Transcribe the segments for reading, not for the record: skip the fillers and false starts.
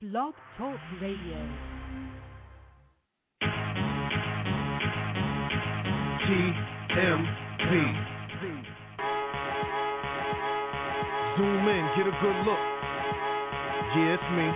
Blog Talk Radio. TMZ. Zoom in, get a good look. Yeah, it's me.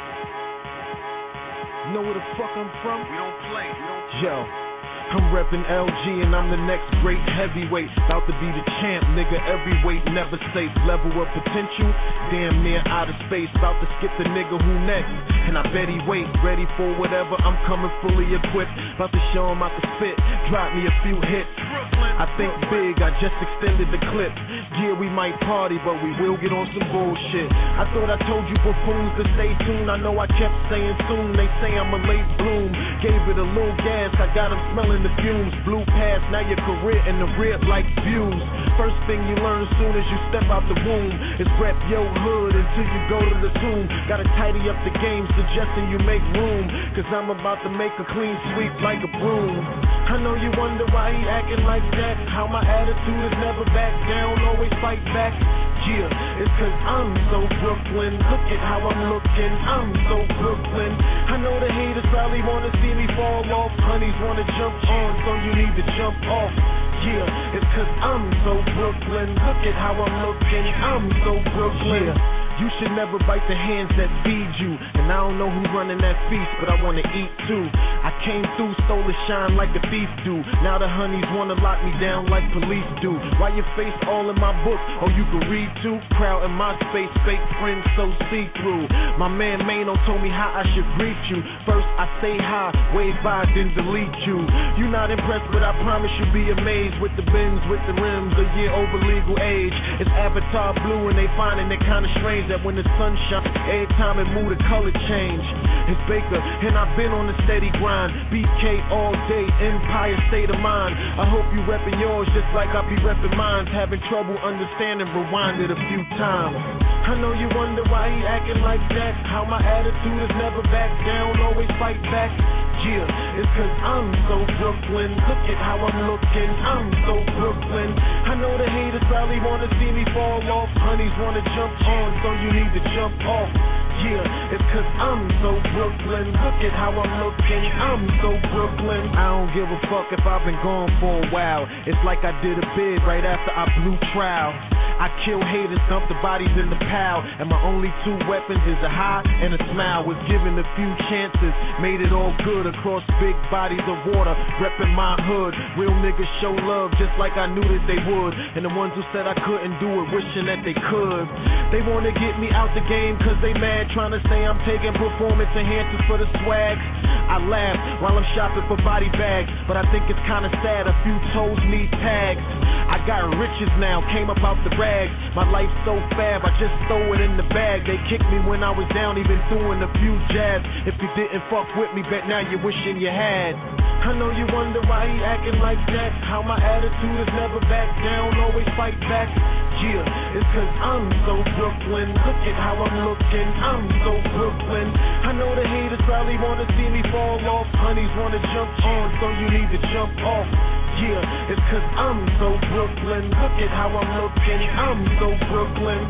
Know where the fuck I'm from? We don't play. Yo. I'm reppin' LG and I'm the next great heavyweight. About to be the champ, nigga, every weight never safe. Level of potential, damn near out of space. About to skip the nigga who next, and I bet he wait. Ready for whatever, I'm coming fully equipped. About to show him out the spit, drop me a few hits. I think big, I just extended the clip. Yeah, we might party, but we will get on some bullshit. I thought I told you buffoons to stay tuned. I know I kept saying soon, they say I'm a late bloom. Gave it a little gas, I got him smelling the fumes. Blew past, now your career in the rear like views. First thing you learn as soon as you step out the womb is rep your hood until you go to the tomb. Gotta tidy up the game, suggesting you make room, cause I'm about to make a clean sweep like a broom. I know you wonder why he acting like that, how my attitude is never back down, always fight back. Yeah, it's cause I'm so Brooklyn. Look at how I'm looking, I'm so Brooklyn. I know the haters probably wanna see me fall off. Honeys wanna jump on, so you need to jump off. Yeah, it's cause I'm so Brooklyn. Look at how I'm looking, I'm so Brooklyn. Yeah. You should never bite the hands that feed you. And I don't know who's running that feast, but I wanna eat too. I came through, stole the shine like a thief do. Now the honeys wanna lock me down like police do. Why your face all in my book? Oh, you can read too? Crowd in my space, fake friends so see-through. My man Mano told me how I should greet you. First I say hi, wave by, then delete you. You not impressed, but I promise you'll be amazed. With the bins, with the rims, a year over legal age. It's Avatar blue and they finding it kinda strange that when the sun shines, every time it move the color change. It's Baker, and I've been on a steady grind. BK all day, Empire state of mind. I hope you reppin' yours just like I be reppin' mine. Having trouble understanding, rewind it a few times. I know you wonder why he acting like that, how my attitude is never back down, always fight back. Yeah, it's cause I'm so Brooklyn. Look at how I'm looking, I'm so Brooklyn. I know the haters probably wanna see me fall off. Honeys wanna jump on, so you need to jump off. Yeah, it's cause I'm so Brooklyn. Look at how I'm looking, I'm so Brooklyn. I don't give a fuck if I've been gone for a while. It's like I did a bid right after I blew trial. I kill haters, dump the bodies in the pile, and my only two weapons is a high and a smile. Was given a few chances, made it all good across big bodies of water, reppin' my hood. Real niggas show love just like I knew that they would, and the ones who said I couldn't do it, wishing that they could. They wanna get me out the game cause they mad, trying to say I'm taking performance enhancers for the swag. I laugh while I'm shopping for body bags, but I think it's kinda sad a few toes need tags. I got riches now, came up out the rags. My life's so fab, I just throw it in the bag. They kicked me when I was down, even throwing a few jabs. If you didn't fuck with me, bet now you're wishing you had. I know you wonder why he acting like that, how my attitude is never back down, always fight back. Yeah, it's cause I'm so Brooklyn. Look at how I'm looking, I'm so Brooklyn. I know the haters probably wanna see me fall off. Honeys wanna jump on, so you need to jump off. Yeah, it's cause I'm so Brooklyn. Look at how I'm looking, I'm so Brooklyn.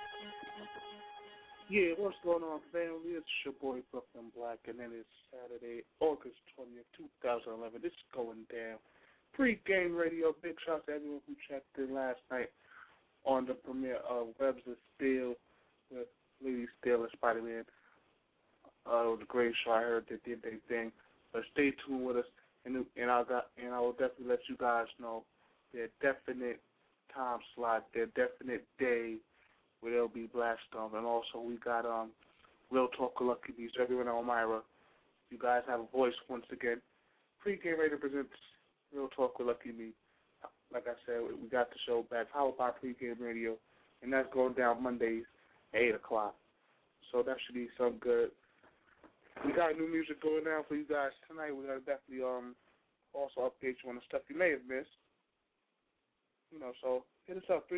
Yeah, what's going on, family? It's your boy Brooklyn Black, and then it's Saturday, August 20th, 2011. This is going down. Pre-game radio. Big shout out to everyone who checked in last night on the premiere of Webs of Steel with Lady Steel and Spider-Man. It was a great show. I heard they did their thing. But stay tuned with us. And I will definitely let you guys know their definite time slot, their definite day where they'll be blasted off. And also we got Real Talk with Lucky Bees, everyone in Elmira. You guys have a voice once again. Pre-Game Radio presents Real Talk with Lucky Bees. Like I said, we got the show back, powered by Pre-Game Radio, and that's going down Mondays at 8 o'clock. So that should be some good. We got new music going down for you guys tonight. We're going to definitely also update you on the stuff you may have missed. You know, so hit us up,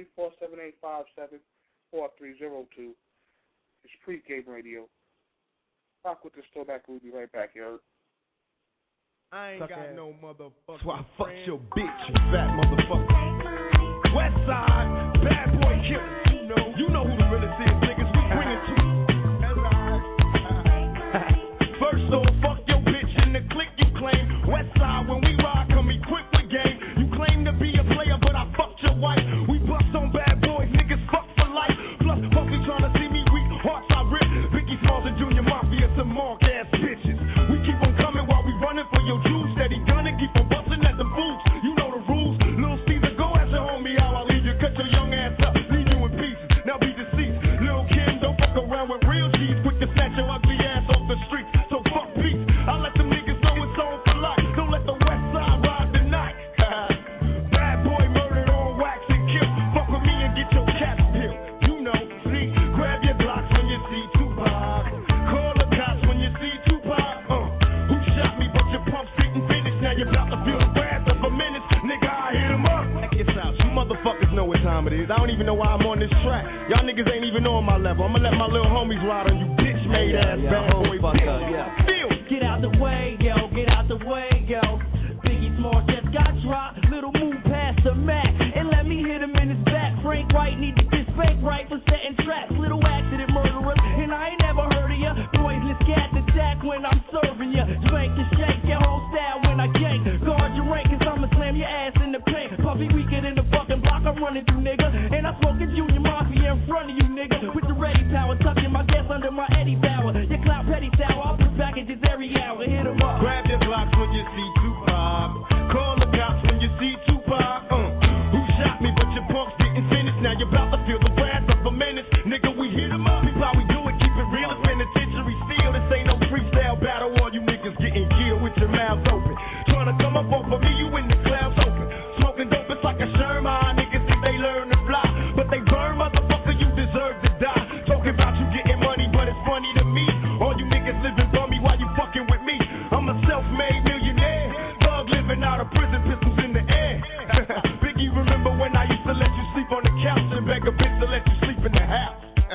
347-857-4302. It's Pre-Game Radio. Rock with the store back. We'll be right back, yo. I ain't got no motherfucker. So I fucked your bitch, you fat motherfucker. Westside, bad boy killer. You know who the realest is, niggas. We bring it to you. quick to snatch your ugly ass off the streets. So fuck peace. I let them niggas know it's on for life. Don't let the West Side ride tonight. Bad boy murdered on wax and kill. Fuck with me and get your cap peeled. You know, see, grab your blocks when you see Tupac. Call the cops when you see Tupac. Who shot me? But your pumps didn't finish. Now you're about to feel the wrath of a menace. Nigga, I hit him up. Check this out. You motherfuckers know what time it is. I don't even know why I'm on this track. Y'all niggas ain't even on my level. I'ma let my little homies ride on you bitch made ass bad boy bitch. Feel. Get out the way, yo. Get out the way, yo. Biggie Smalls just got dropped. Little move past the Mac and let me hit him in his back. Frank White need to get spanked right for setting traps. Little accident murderers, and I ain't never heard of ya. Poisonous cat attack when I'm serving ya. Spank and shake your whole style when I gank. Guard your rank, cause I'ma slam your ass in the paint. Puffy weaker than the fucking block I'm running through, nigga. And I smoke a Junior Mafia in front of you, nigga. With the ready power, tucking my gas under my Eddie Bauer. Your clout petty sour, I'll put packages every hour. Hit 'em up. Grab your blocks when you see Tupac. Call the cops when you see Tupac. Who shot me? But your punks didn't finish. Now you're about to feel the wrath of a menace. Nigga, we hit 'em up. People, how we do it, keep it real. It's penitentiary steel. This ain't no freestyle battle. All you niggas getting killed with your mouths open. Trying to come up off of me, you in the clouds open. Smoking dope, it's like a Sherman. Niggas think they learn to fly, but they burn, motherfucker, you deserve to die. Talking about you getting money, but it's funny to me. All you niggas living bummy while you fucking with me. I'm a self-made millionaire. Thug living out of prison, pistols in the air. Biggie, remember when I used to let you sleep on the couch and beg a bitch to let you sleep in the house?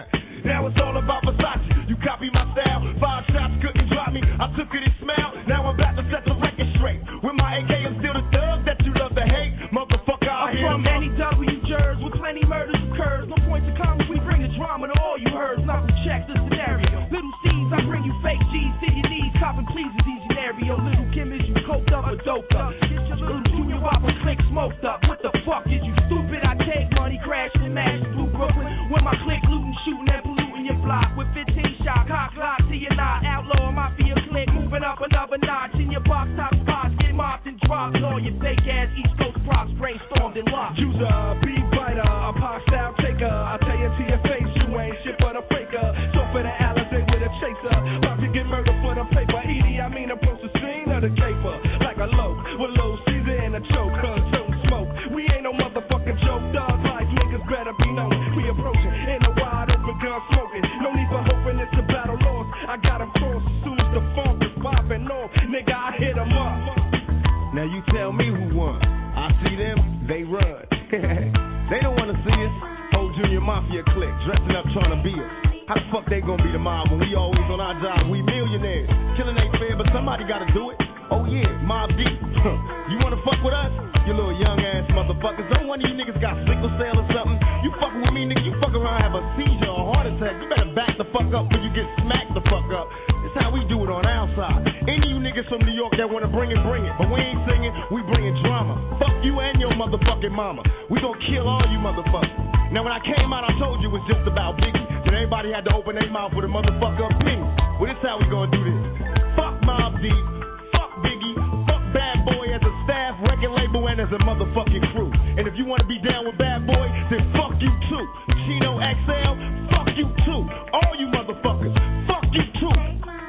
Now it's all about Versace. You copy my style. 5 shots couldn't drop me. I took it and smiled. Now I'm about to set the record straight. With my AK, I'm still the thug that you love to hate. Motherfucker, I hear I'm from any W jurors with plenty murders occurs. No point to Congress, we bring the drama to all you heard. Not to check the scenario. Little C's, I bring you fake G's to your knees. Copping please is easy scenario. Little Kim, is you coked up or doped up? Little Junior Whopper click smoked up. What the fuck is you stupid? I take money, crash and mash through Brooklyn. With my click looting, shooting and polluting your block. With 15 shot, cock lock to your knot. Outlaw mafia click, moving up another notch. In your box top spots, get mopped and dropped. All your fake ass East Coast props brainstormed and locked. User, beat biter, a pop style taker. I tell you to your face, you ain't shit but a faker. So for the Alizé with a chaser, about to get murdered for the paper. Edie, I mean approach the scene of the caper. Like a loaf, with low Caesar and a choke. Don't smoke, we ain't no motherfucking joke. Dog like niggas better be known. We approaching in a wide open gun smoking. No need for hoping it's a battle lost. I got him crossed as soon as the funk is popping off. Nigga, I hit him up. Now you tell me who won. I see them, they run. They don't want to see us. Old Junior Mafia clique, dressing up trying to be us. How the fuck they gonna be the mob when we always on our job? We millionaires. Killing ain't fair, but somebody gotta do it. Oh yeah, Mob Deep. You wanna fuck with us? You little young ass motherfuckers. Don't one of you niggas got sickle cell or something. You fucking with me, nigga. You fuck around, have a seizure or a heart attack. You better back the fuck up when you get smacked the fuck up. It's how we do it on our side. Any of you niggas from New York that wanna bring it, bring it. But we ain't singing, we bringing drama. Fuck you and your motherfucking mama. We gonna kill all you motherfuckers. Now when I came out, I told you it was just about Biggie. Then everybody had to open their mouth with a motherfucker opinion. Well, this how we gonna do this. Fuck Mob Deep. Fuck Biggie. Fuck Bad Boy as a staff, record label, and as a motherfucking crew. And if you wanna be down with Bad Boy, then fuck you too. Chino XL, fuck you too. All you motherfuckers, fuck you too.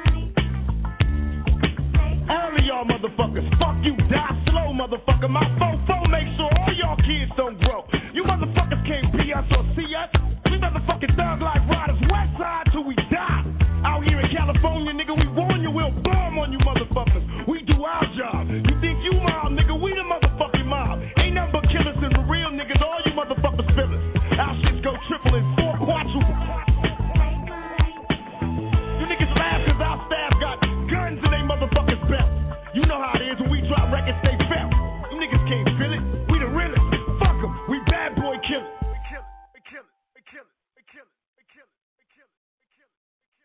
All of y'all motherfuckers, fuck you, die slow, motherfucker. My fofo make sure all y'all kids don't grow. You motherfuckers can't be us or see us. We motherfucking thug like riders, west side till we die. Out here in California, nigga, we warn you, we'll bomb on you motherfuckers. We do our job. You think you mob, nigga, we the motherfucking mob. Ain't nothing but killers and the real niggas, all you motherfuckers feelers. Our shits go triple and 4 quadruple. You niggas laugh cause our staff got guns in they motherfuckers belt. You know how it is when we drop records, they felt. You niggas can't feel it. We the realest. Fuck them. We Bad Boy killers. We kill it. We kill it. We kill it. We kill it. We kill it. We kill it. We kill it.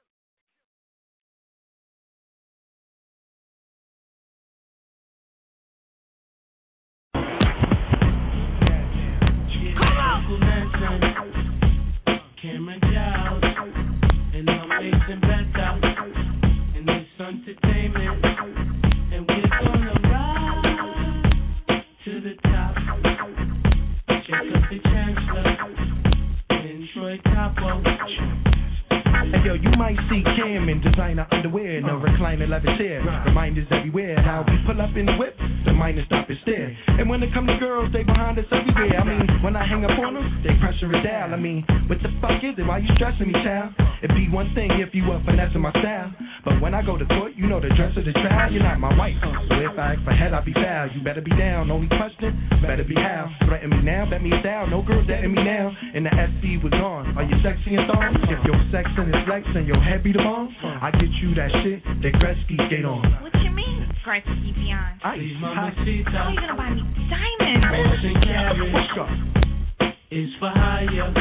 Camera Giles, and I'm facing best out in this entertainment, and we're gonna rise to the top. Check out the Chancellor and Troy Capo. Hey yo, you might see cam and designer underwear. No recliner leather chair. Reminders everywhere. How we pull up in the whip, the miners stop and stare. And when it come to girls, they behind us everywhere. I mean, when I hang up on them, they pressure it down. I mean, what the fuck is it? Why you stressing me, child? It'd be one thing if you were finessing my style. But when I go to court, you know the dress of the trial. You're not my wife, so if I ask for head, I'll be foul. You better be down. Only question, better be how. Threaten me now, bet me down. No girls dating me now. And the SC was on. Are you sexy and thong? If your sex and it's flex and your head be the bomb, I get you that shit that Gretzky skate on. What you mean, Gretzky beyond? How are you gonna buy me diamonds? Horse and carriage is for hire.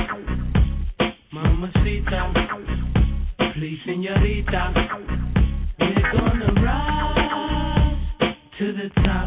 Mamacita, please, señorita, we're gonna rise to the top.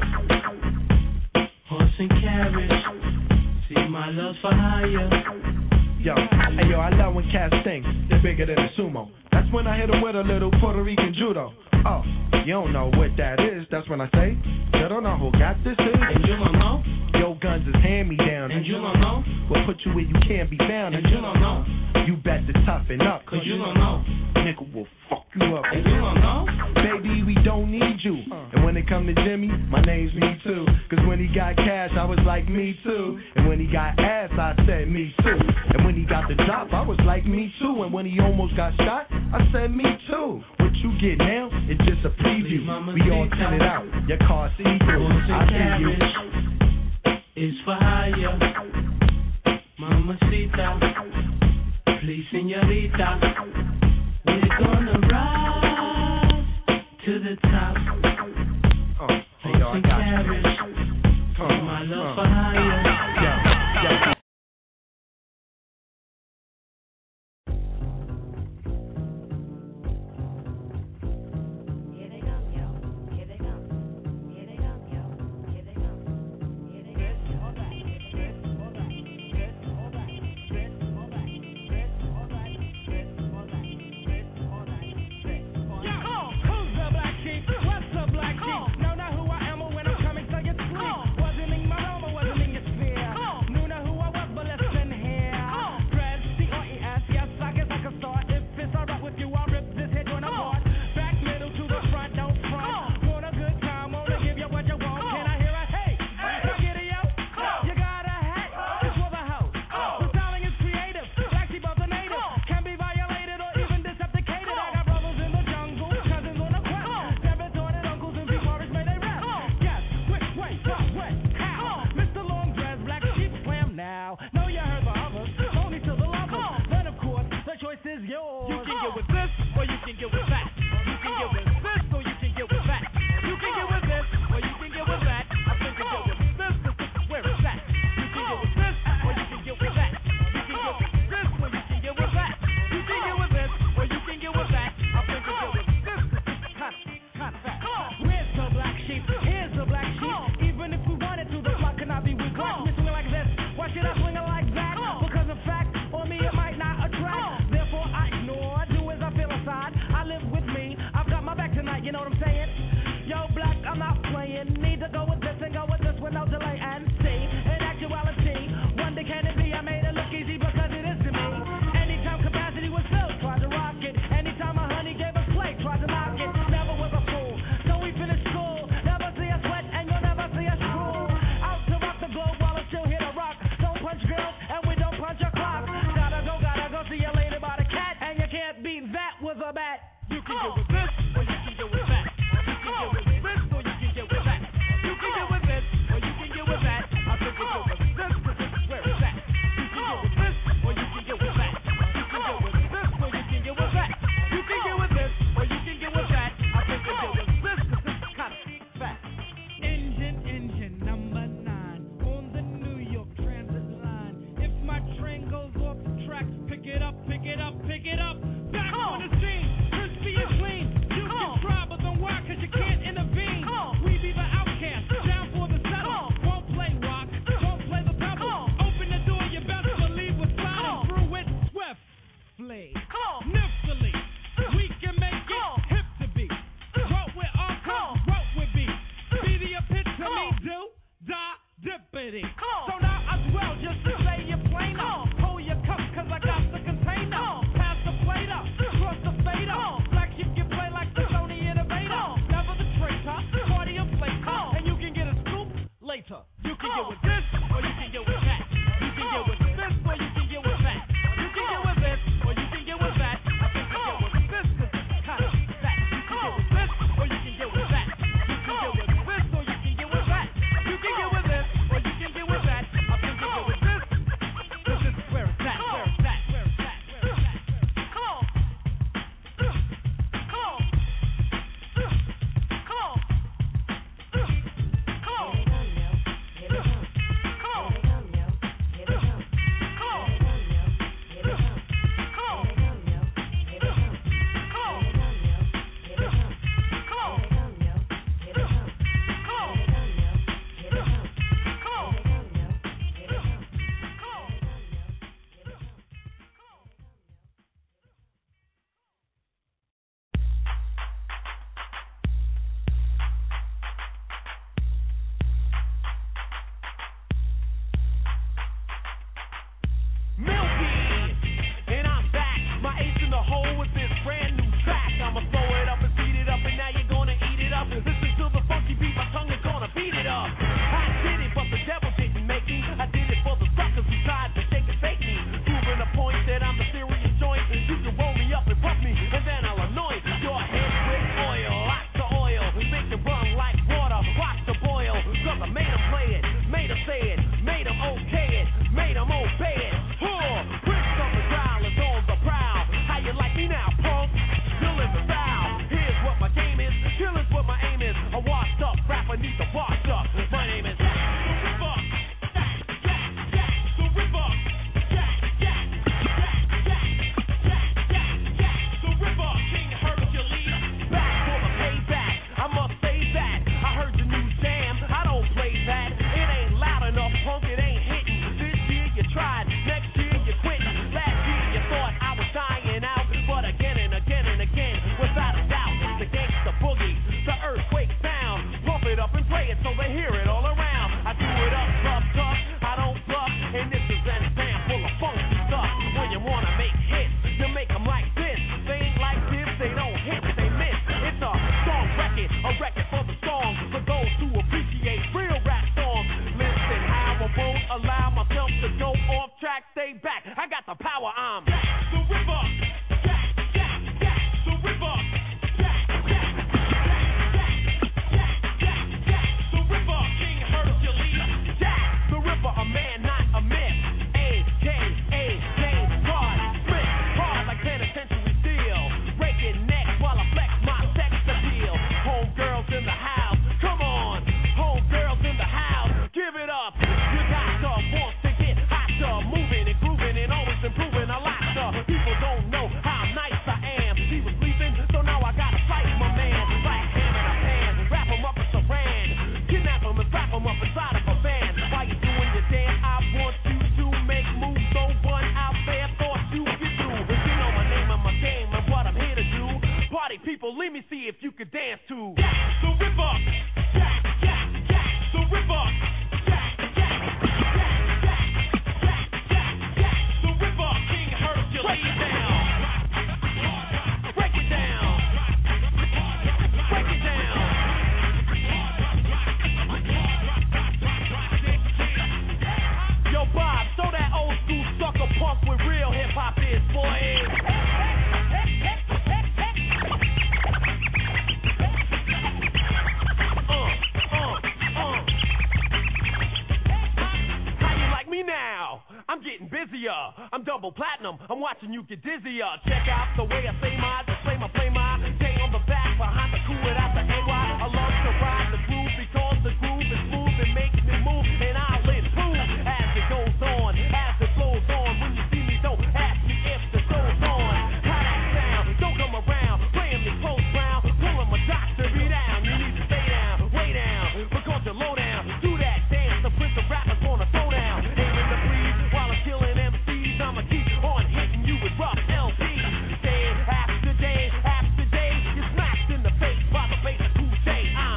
Horse and carriage, see my love's for hire. Yo, hey yo, I love when cats think they're bigger than a sumo. That's when I hit them with a little Puerto Rican judo. Oh, you don't know what that is. That's when I say, you don't know who got this is. And you don't know. Yo, guns is hand me down. And you don't know. We'll put you where you can't be found. And you don't know. You bet to toughen up. Cause you don't know. Nigga will fuck you up. And you don't know. Baby, we don't need you. And when it come to Jimmy, my name's me too. Cause when he got cash, I was like me too. And when he got ass, I said me too. And when he got the drop, I was like me too. And when he almost got shot, I said me too. What you get now, it's just a preview. We all send it out. Your car see through. I see you. Is for hire. Mamacita, please, señorita, we're gonna rise to the top. Hey, yo, I got carriage, my love for hire. Pick it up, back on the scene, crispy and clean. You people, let me see if you could dance to the Ripper, Jack, Jack, Jack, the Ripper, Jack, Jack, Jack, Jack, Jack, Jack, Jack, the Ripper, King Hercules down. Break it down. Break it down. Yo, Bob, show that old school sucker punk with real hip hop is, boy. I'm getting busier. I'm double platinum. I'm watching you get dizzier. Check out the way I say my, display my, play my. Stay on the back behind the cool without the AY. I love to ride the groove because the groove is smooth and makes me move, and I'll improve as it goes on, as it flows on. When you see me, don't ask me if the show's on. How that sound? Don't come around playing me close round, pulling my doctor be down. You need to stay down, way down, because you're low down. Do that dance, the prince of rappers gonna throw down. Aiming the breeze while I'm killing MCs. I'ma keep on hitting you with rough LPs. Day after day after day, you're smashed in the face by the bass of Cool J. I'm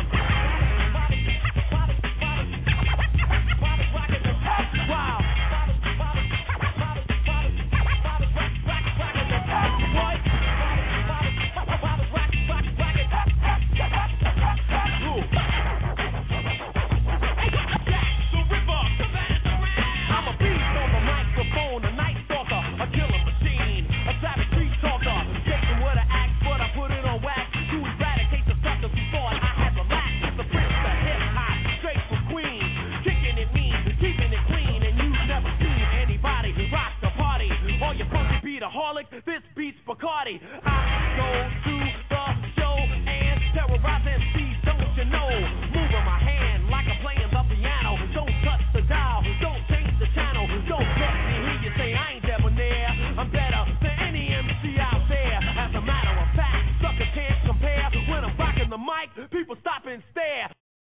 rocking the wow. This beats Bacardi. I go to the show and terrorize MCs, don't you know? Moving my hand like I'm playing the piano. Don't touch the dial, don't change the channel. Don't let me hear you say I ain't debonair. I'm better than any MC out there. As a matter of fact, suckers can't compare. When I'm rocking the mic, people stop and stare.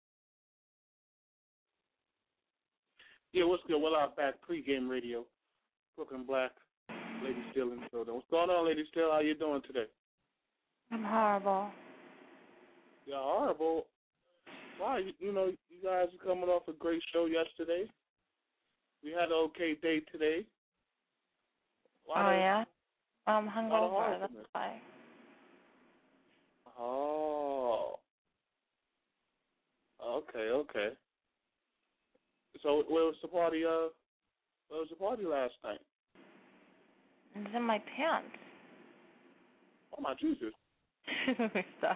Yeah, what's good? Well, I'm back. Pre-game radio. Brooklyn Black. Lady Still in the building. What's going on, Lady Still? How you doing today? I'm horrible. You're horrible. Why? You know, you guys are coming off a great show yesterday. We had an okay day today. Why yeah? I'm hungover, that's why. Oh. Okay. So where was the party, last night? It's in my pants. Oh, my Jesus. Stop.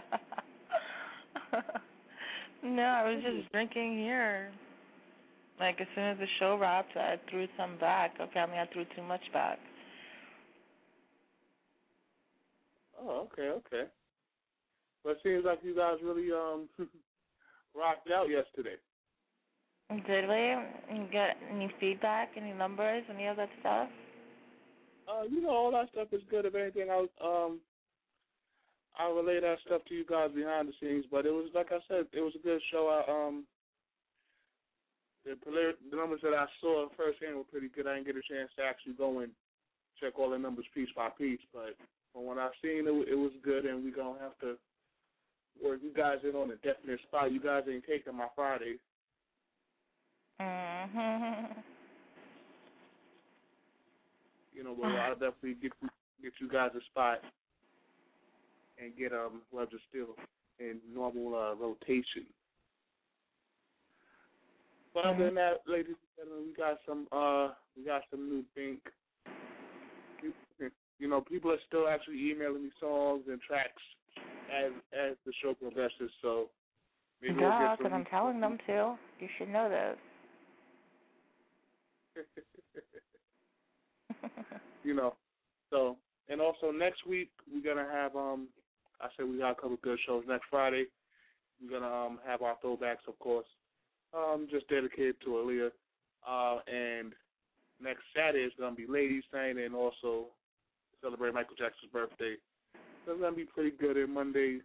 No, I was just drinking here. Like, as soon as the show wrapped, I threw some back. Okay, I mean, I threw too much back. Oh, okay. But it seems like you guys really rocked out yesterday. Did we? Get any feedback, any numbers, any of that stuff? You know, all that stuff is good. If anything, I'll relay that stuff to you guys behind the scenes. But it was, like I said, it was a good show. The numbers that I saw firsthand were pretty good. I didn't get a chance to actually go and check all the numbers piece by piece. But from what I've seen, it was good, and we're going to have to work you guys in on a definite spot. You guys ain't taking my Friday. Mm-hmm. You know, but I'll definitely get you guys a spot and get Loves of Steel in normal rotation. But other than that, ladies and gentlemen, we got some new Bink. You know, people are still actually emailing me songs and tracks as the show progresses. So maybe we'll get some. Because I'm telling them to. You should know this. You know, so, and also next week we're going to have, I said we got a couple of good shows. Next Friday we're going to have our throwbacks, of course, just dedicated to Aaliyah. And next Saturday is going to be Ladies' Night and also celebrate Michael Jackson's birthday. So it's going to be pretty good. And Monday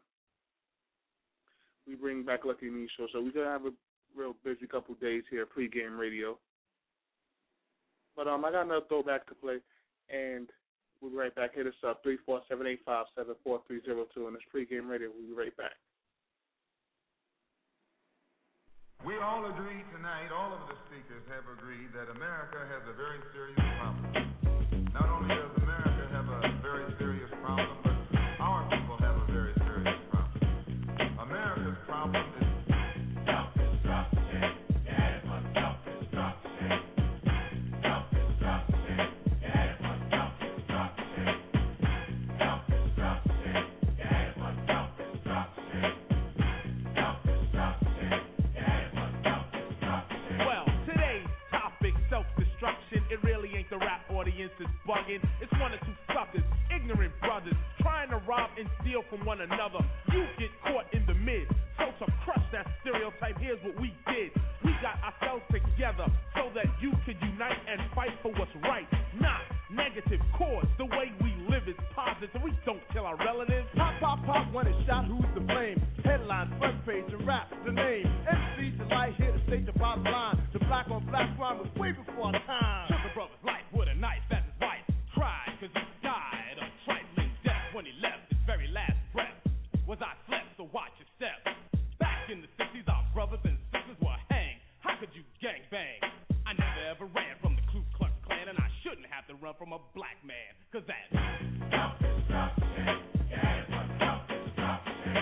we bring back Lucky Me Show. So we're going to have a real busy couple of days here, pre-game radio. But I got another throwback to play. And We'll be right back. Hit us up, 347-857-4302, and it's Pregame Radio. We'll be right back. We all agree tonight, all of the speakers have agreed that America has a very serious problem. Not only does America have a very serious problem, but our people have a very serious problem. America's problem is self-destruction. Yeah, it's my self-destruction. Self-destruction. Yeah, it's my self-destruction. Self-destruction. Yeah, it's my self-destruction. Self-destruction. Well, today's topic, self-destruction. It really ain't the rap audience is bugging. It's one or two suckers, ignorant brothers, trying to rob and steal from one another. You get caught in the mid. So to crush that stereotype, here's what we did. We got ourselves together so that you could unite and fight for what's right. Not negative cause. The way we live is positive. We don't kill our relatives. Pop, pop, pop, when it's shot, who's to blame? Headlines, front page, and rap, the name. MC's the light here to state the bottom line. The black on black crime was way before our time. Took a brother's life with a knife as his wife cried, cause he died of trifling death when he left his very last breath. Was I slept, so watch your step. Back in the 60s, our brothers and sisters were hanged. How could you gangbang? I never ever ran from the Ku Klux Klan, and I shouldn't have to run from a black man, cause that's self-destruction. Yeah, it's my self-destruction.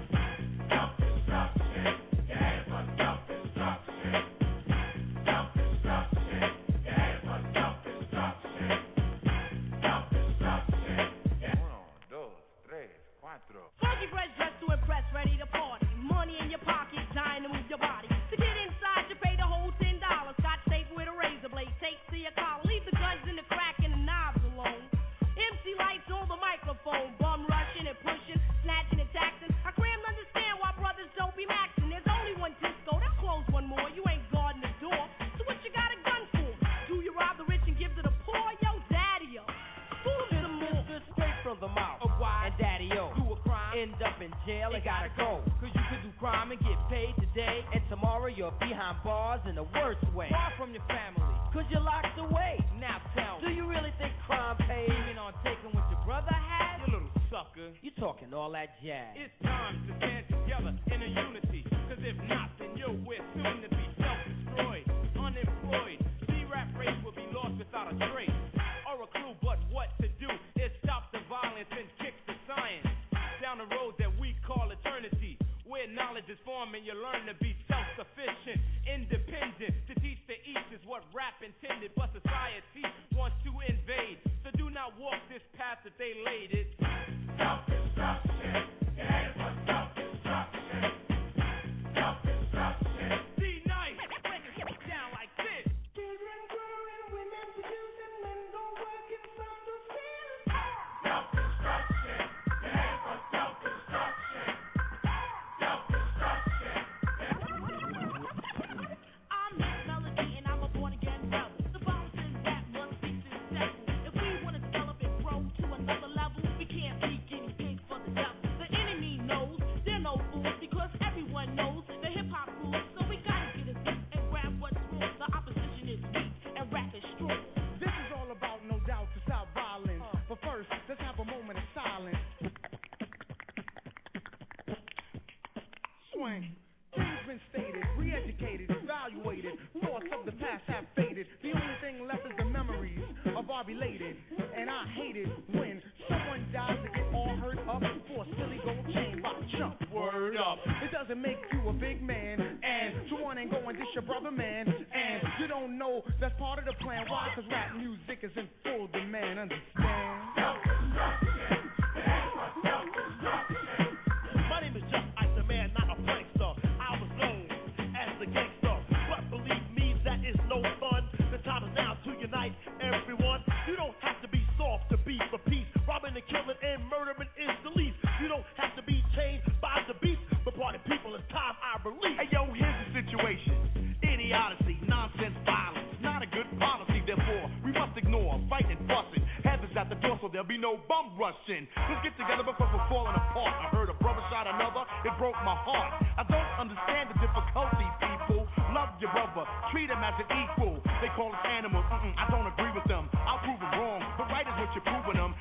Self-destruction. Yeah, it's my self-destruction. Self-destruction. Yeah, it's my self-destruction. Self-destruction. Uno, dos, tres, cuatro. Funky fresh dressed to impress, ready to party. Money in your pocket, dying to move your body. To get inside, you pay the whole $10. Scotch tape with a razor blade, tape to your collar. Leave the guns in the crack and the knobs alone. MC lights on the microphone, bum rushing and pushing, snatching and taxing. I cram to understand why brothers don't be maxing. There's only one disco, they'll close one more. You ain't guarding the door, so what you got a gun for? Do you rob the rich and give to the poor? Yo, daddy-o. Who's the more? Straight from the mouth of why? and daddy-o. Do a crime, end up in jail and gotta go. Cause you could do crime and get paid today, and tomorrow you're behind bars in the worst way. Far from your family, cause you're locked away. Now tell me, do you really think crime pays? Even on taking what your brother had? you little sucker. You talking all that jazz. It's time to stand together in a unity, cause if not, then you'll we're soon to be self-destroyed, unemployed. C-rap race will be lost without a trace, or a clue, but what to do is stop the violence and kick the science down the road that we call eternity, where knowledge is formed and you learn to be self-sufficient, independent. To teach the east is what rap intended, but society wants to invade. So do not walk this path that they laid. It's self-destruction. Yeah, it's for self-destruction. Self-destruction. D-Nice, break it down like this. Children growing, women producing, men go working from the field. Self-destruction. Yeah, it's for self-destruction. Self-destruction. I'm Miss Melody and I'm a born-again rebel. The bounce in rap must be successful. If we want to develop and grow to another level, we can't be guinea pigs for the devil. The enemy knows they're no fools because everyone knows the hip-hop rules. So we gotta get it deep and grab what's wrong. The opposition is weak and rap is strong. This is all about, no doubt, to stop violence. But first, let's have a moment of silence. Swing. Things been stated, re-educated, evaluated. Thoughts of the past have faded. The only thing left is the memories of our belated. And I hate it when someone dies to get all hurt up for a silly gold chain by chump. Word up. It doesn't make you a big man. And to one ain't go and dish your brother, man. And you don't know that's part of the plan. Why? Cause rap music is in full demand. Understand? My name is Just Ice, the man, not a prankster. I was known as the gangster, but believe me, that is no fun. The time is now to unite everyone. You don't have to be soft to be for peace. Robbing and killing and murdering is the least. You don't have to be chained by the beast, but party people, it's time I release. Hey yo, here's the situation. Idiocy, nonsense, violence, not a good policy. Therefore, we must ignore fighting and fussing. Heaven's at the door, so there'll be no bum rushing. Let's get together before we're falling apart. I heard a brother shot another, it broke my heart. I don't understand the difficulty, people. Love your brother, treat him as an equal. They call us animals, I don't agree with them. I'll prove them wrong, but right is what you're proving them.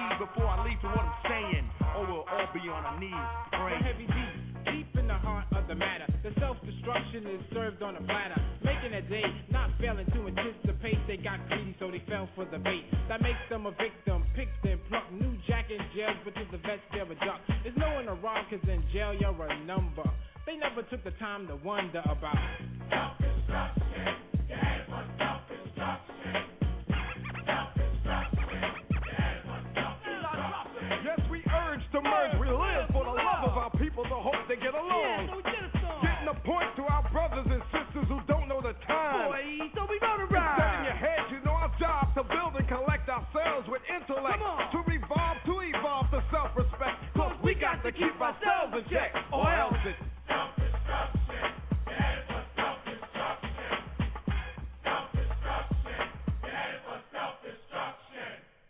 before I leave to what I'm saying, or we'll all be on our knees praying. Heavy deep in the heart of the matter. The self-destruction is served on a platter, making a day, not failing to anticipate. They got greedy, so they fell for the bait. That makes them a victim, picked and plucked. New jack in jail, but to the vest they're a duck. There's no one around, cause in jail you're a number. They never took the time to wonder about self-destruction. You headed for self-destruction. Yes, we urge to merge. We live for the love of our people, the hope they get along. Getting a point to our brothers and sisters who don't know the time. Boy, so we gonna ride. Set in your head, you know our job to build and collect ourselves with intellect. To revolve, to evolve to self-respect. Cause we got to keep ourselves in check, or else it's self-destruction. Headed for self-destruction. Self-destruction. Headed for self-destruction.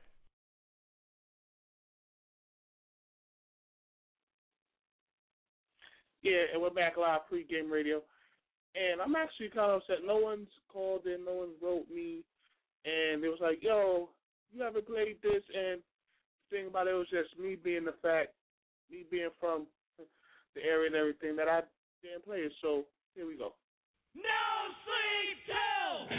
Yeah, and we're back live, pregame radio. And I'm actually kind of upset. No one's called in, no one wrote me. And it was like, yo, you haven't played this. And the thing about it was just me being from the area and everything, that I didn't play it. So here we go. No sleep till.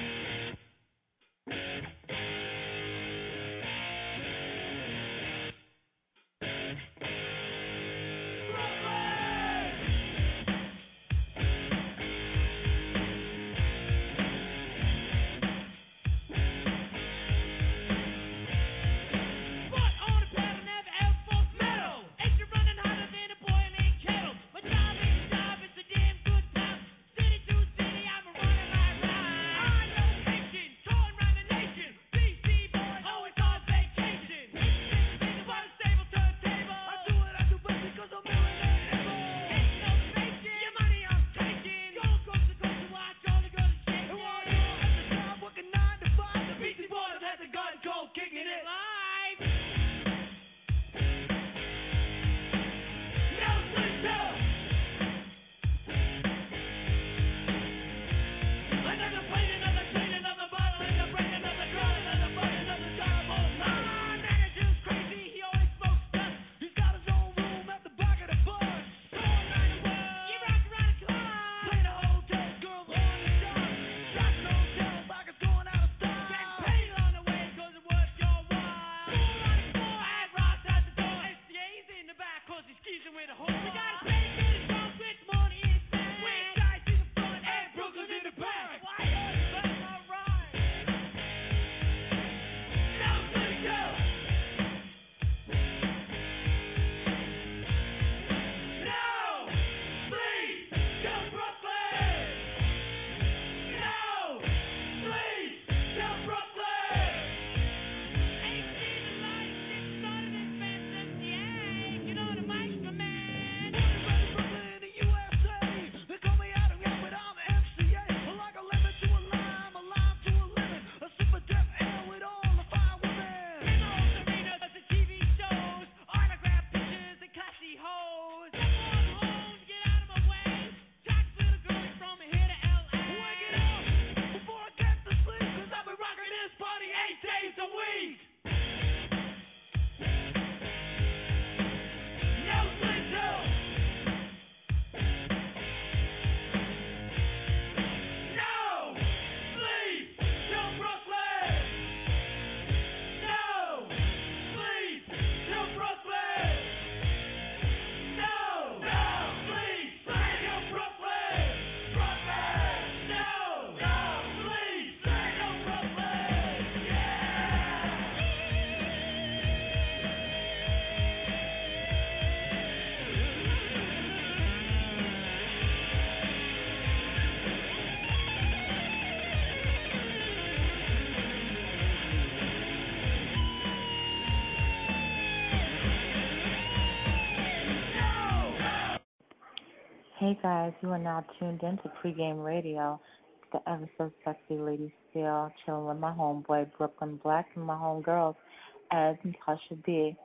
Hey guys, you are now tuned in to Pregame Radio. It's the ever so sexy Lady Steel, chilling with my homeboy Brooklyn Black and my homegirls, as Natasha D.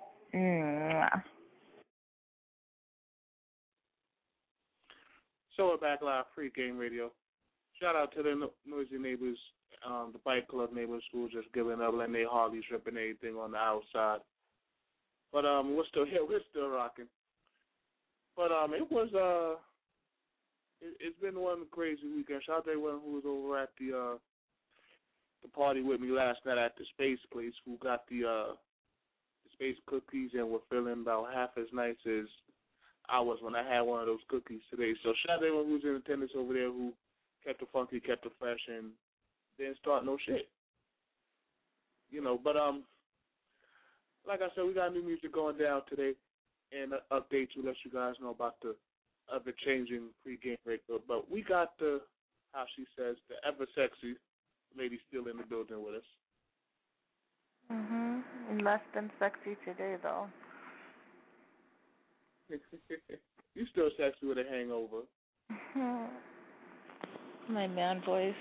So we're back live, pregame radio. Shout out to the noisy neighbors, the bike club neighbors who just giving up, letting their Harleys ripping everything on the outside. But we're still here. We're still rocking. But it was it's been one crazy weekend. Shout out to everyone who was over at the party with me last night at the Space Place, who got the space cookies and were feeling about half as nice as I was when I had one of those cookies today. So shout out to everyone who's in attendance over there who kept it funky, kept it fresh, and didn't start no shit. But like I said, we got new music going down today and update to let you guys know about the ever-changing pregame radio. But we got the, how she says, the ever-sexy lady still in the building with us. Less than sexy today, though. You still sexy with a hangover. My man voice.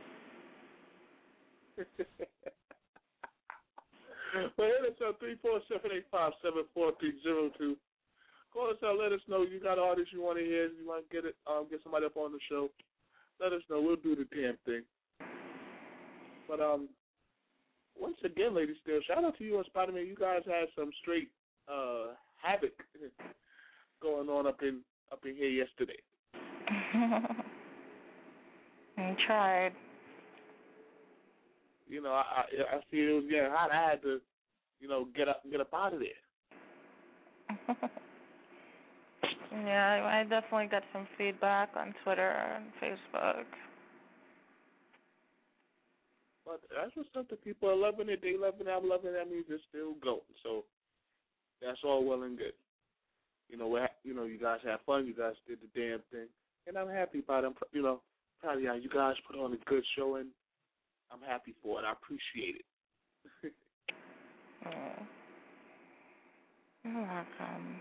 Well, hit us up 347-857-4302. Call us out. Let us know you got artists you want to hear. You want to get somebody up on the show. Let us know. We'll do the damn thing. But once again, ladies, still shout out to you and Spider-Man. You guys had some straight havoc going on up in here yesterday. I tried. I see it was getting hot. I had to, get up out of there. Yeah, I definitely got some feedback on Twitter and Facebook. But that's what's up. The people are loving it. They loving it. I'm loving it. That means it's still going. So that's all well and good. You guys had fun. You guys did the damn thing, and I'm happy about it. Proud of y'all. You guys put on a good show, and I'm happy for it. I appreciate it. You're welcome.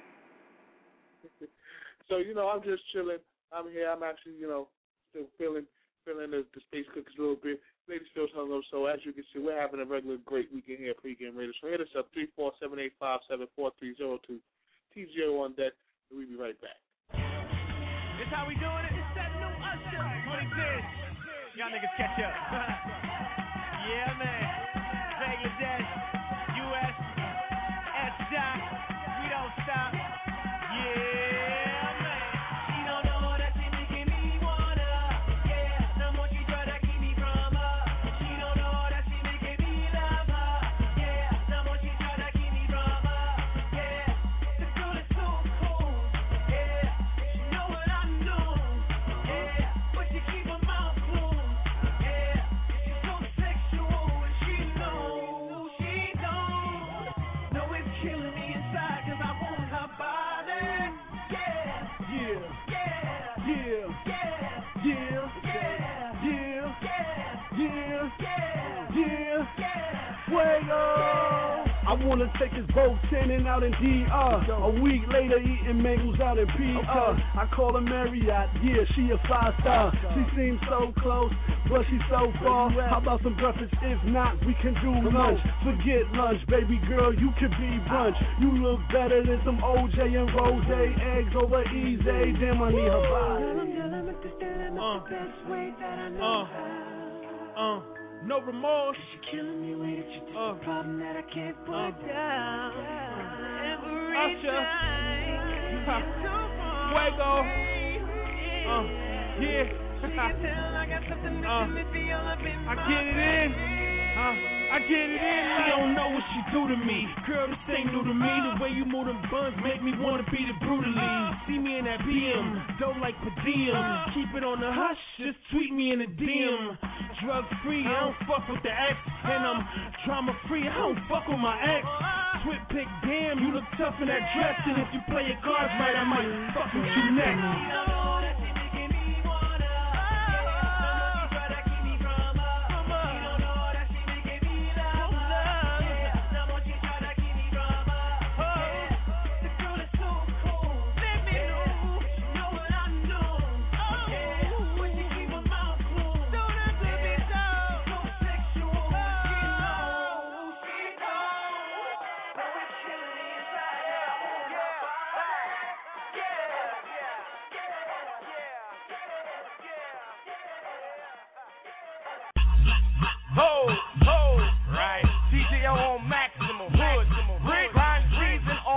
So, I'm just chilling. I'm here. I'm actually, still feeling the space cookies a little bit. Ladies feels hungover, so as you can see, we're having a regular great weekend here at Pregame Radio. So hit us up, 347-857-4302. TGO on deck, and we'll be right back. This how we doing it? It's that new Usher 2010. Y'all niggas catch up. Yeah, man. Bangladesh, U.S., S-Dot, we don't stop. Yeah, man. She don't know that she making me wanna. Yeah, the more she try to keep me from her. She don't know that she making me love her. Yeah, the more she try to keep me from her. Yeah, the girl is so cool. Yeah, she know what I know. Yeah, but she keep her mouth closed. Yeah, she's so sexual and she knows. She don't know it's killing me inside 'cause I want her body. Fuego! I wanna take his boat tanning out in DR. A week later eating mangoes out in PR. I call her Marriott, yeah, she a 5-star. She seems so close, but she's so far. How about some breakfast? If not, we can do lunch. Forget lunch, baby girl, you can be brunch. You look better than some OJ and Rose. Eggs over easy, damn I need her body. No remorse. She's killing me with it. She's a problem that I can't put down. Every Usher. time. Fuego. Yeah. I got something making me feel up in I get it in. I get it in. She don't know what she do to me. Girl, this ain't new to me. The way you move them buns make me wanna beat it brutally. See me in that BM, dope like per diem. Keep it on the hush, just tweet me in the DM. Drug free, I don't fuck with the ex. And I'm drama free, I don't fuck with my ex. Twit pick, damn, you look tough in that dress. And if you play your cards right, I might fuck with you next. Right. TGO on maximum. Hood. Grind season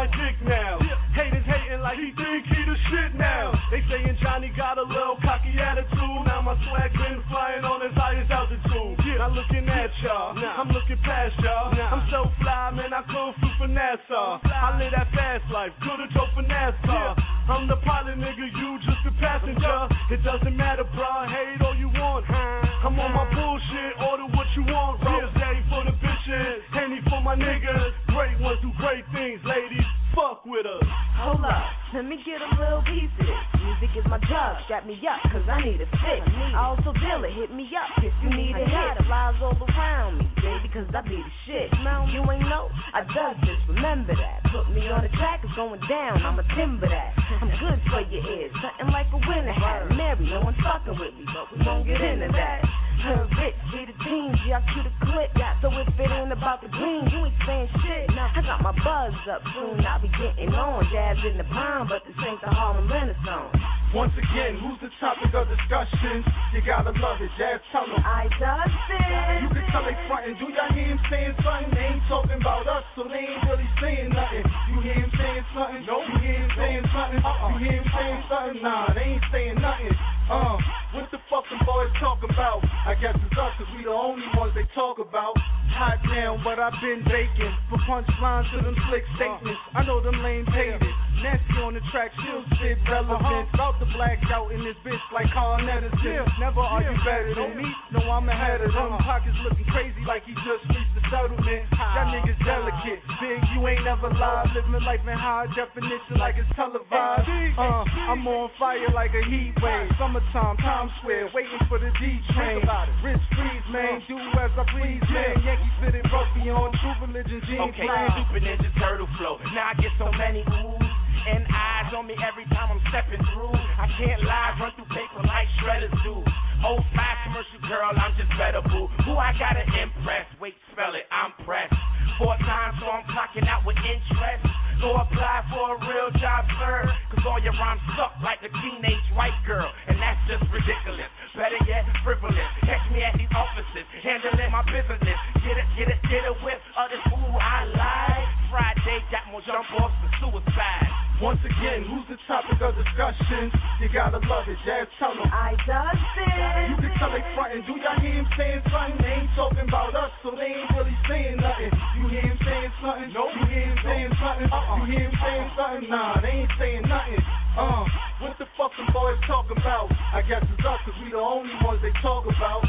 my dick now. Haters hating like he think he the shit now. They saying Johnny got a little cocky attitude. Now my swag been flying on his highest altitude. Not looking at y'all, I'm looking past y'all. I'm so fly, man, I kung fu for NASA. I live that fast life, could've drove for NASCAR. I'm the pilot, nigga, you just a passenger. It doesn't matter, bro, hate all you want. I'm on my bullshit, order what you want. Rose for the bitches, Henny for my niggas. Great ones do great things, ladies. Fuck with us. Hold up, let me get a little piece of this. Music is my drug, strap me up, cause I need a fix. I also deal it, hit me up if you need a hit. Lies all around me, baby, cause I be the shit. You ain't know, I does this, remember that. Put me on the track, it's going down, I'ma timber that. I'm good for your ears, something like a winner hat. Mary, no one's fucking with me, but we won't get into that. Her rich, be the team, G, I cue the clip. So if it ain't about the green, you ain't saying shit. I got my buzz up soon, I'll be getting on. Jazz in the palm, but this ain't the Harlem Renaissance. Once again, who's the topic of discussion? You gotta love it, Jazz, tell them. I does it. You can tell they frontin', do y'all hear him saying something? They ain't talking about us, so they ain't really saying nothing. You hear him saying something? No. You hear him saying something? You hear him saying something? Nah, they ain't saying nothing. What the fuck them boys talk about? I guess it's us, cause we the only ones they talk about. Hot now, but I've been baking. For punchlines to them slick statements. I know them lame hate it. Nasty on the track, she'll spit relevant. About to black out in this bitch like Carl Edison. Never are you better than me. No, I'm ahead of them. Pockets looking crazy like he just reached the settlement. Y'all niggas delicate. Big, you ain't never lied. Living life in high definition like it's televised. I'm on fire like a heat wave. Summertime, Times Square, waiting for the D train. Rich freeze, man, do as I please, man. Yankees fitted rugby on True Religion jeans. Okay, Super Ninja Turtle flow. Now I get so many oohs and eyes on me every time I'm stepping through. I can't lie, run through paper like shredders do. Old fly commercial girl, I'm just better boo. Who I gotta impress? Wait, spell it, I'm pressed. 4 times, so I'm clocking out with interest. So apply for a real job, sir. Cause all your rhymes suck like a teenage white girl. And that's just ridiculous. Better yet, frivolous. Catch me at these offices, handling my business. Get a whip of this ooh I like. Friday got more jump offs than suicide. Once again, who's the topic of discussion? You gotta love it, Jazz, tell them. I does it. You can tell they frontin', do y'all hear him saying something? They ain't talking about us, so they ain't really saying nothing. You hear him saying something? No. You hear him saying something? You hear him saying something? Nah, they ain't saying nothing. What the fuck them boys talk about? I guess it's us, cause we the only ones they talk about.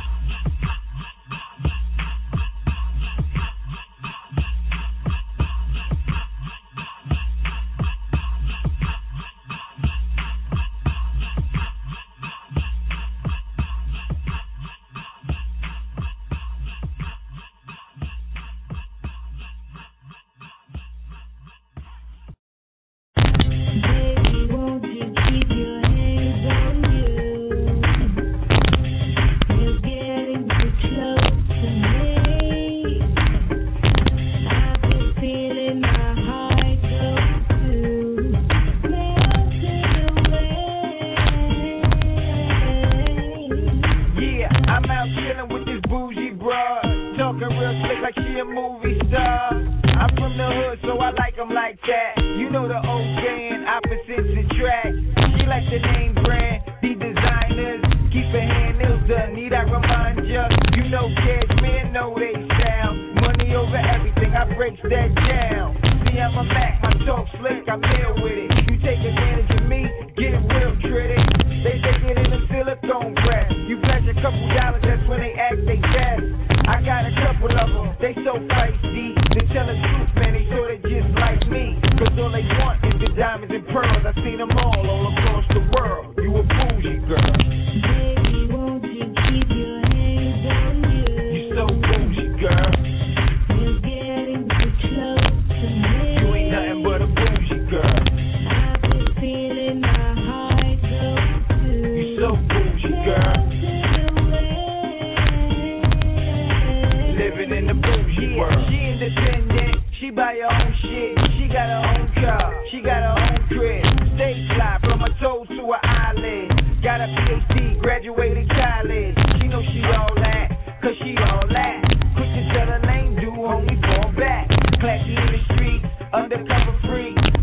Got a PhD, graduated college. She know she all that, cause she all that. Quick to tell her lane, do homie fall back. Classy in the streets, undercover free.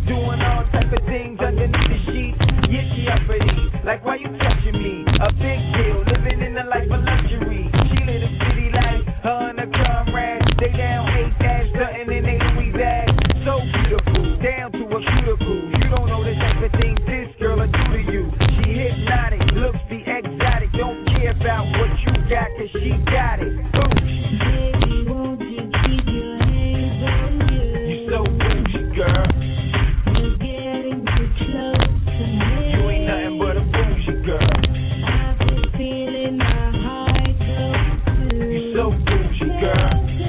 ran. They down 8 nothing and they Louis ass. So beautiful, down to a cuticle. You don't know the type of things this girl will do to you. She hypnotic, looks the exotic. Don't care about what you got, cause she got it. Boom. Baby, won't you keep your hands on you? You so bougie, girl. You're getting too close to me. You ain't nothing but a bougie girl. I've been feeling my heart go to. You so bougie, girl.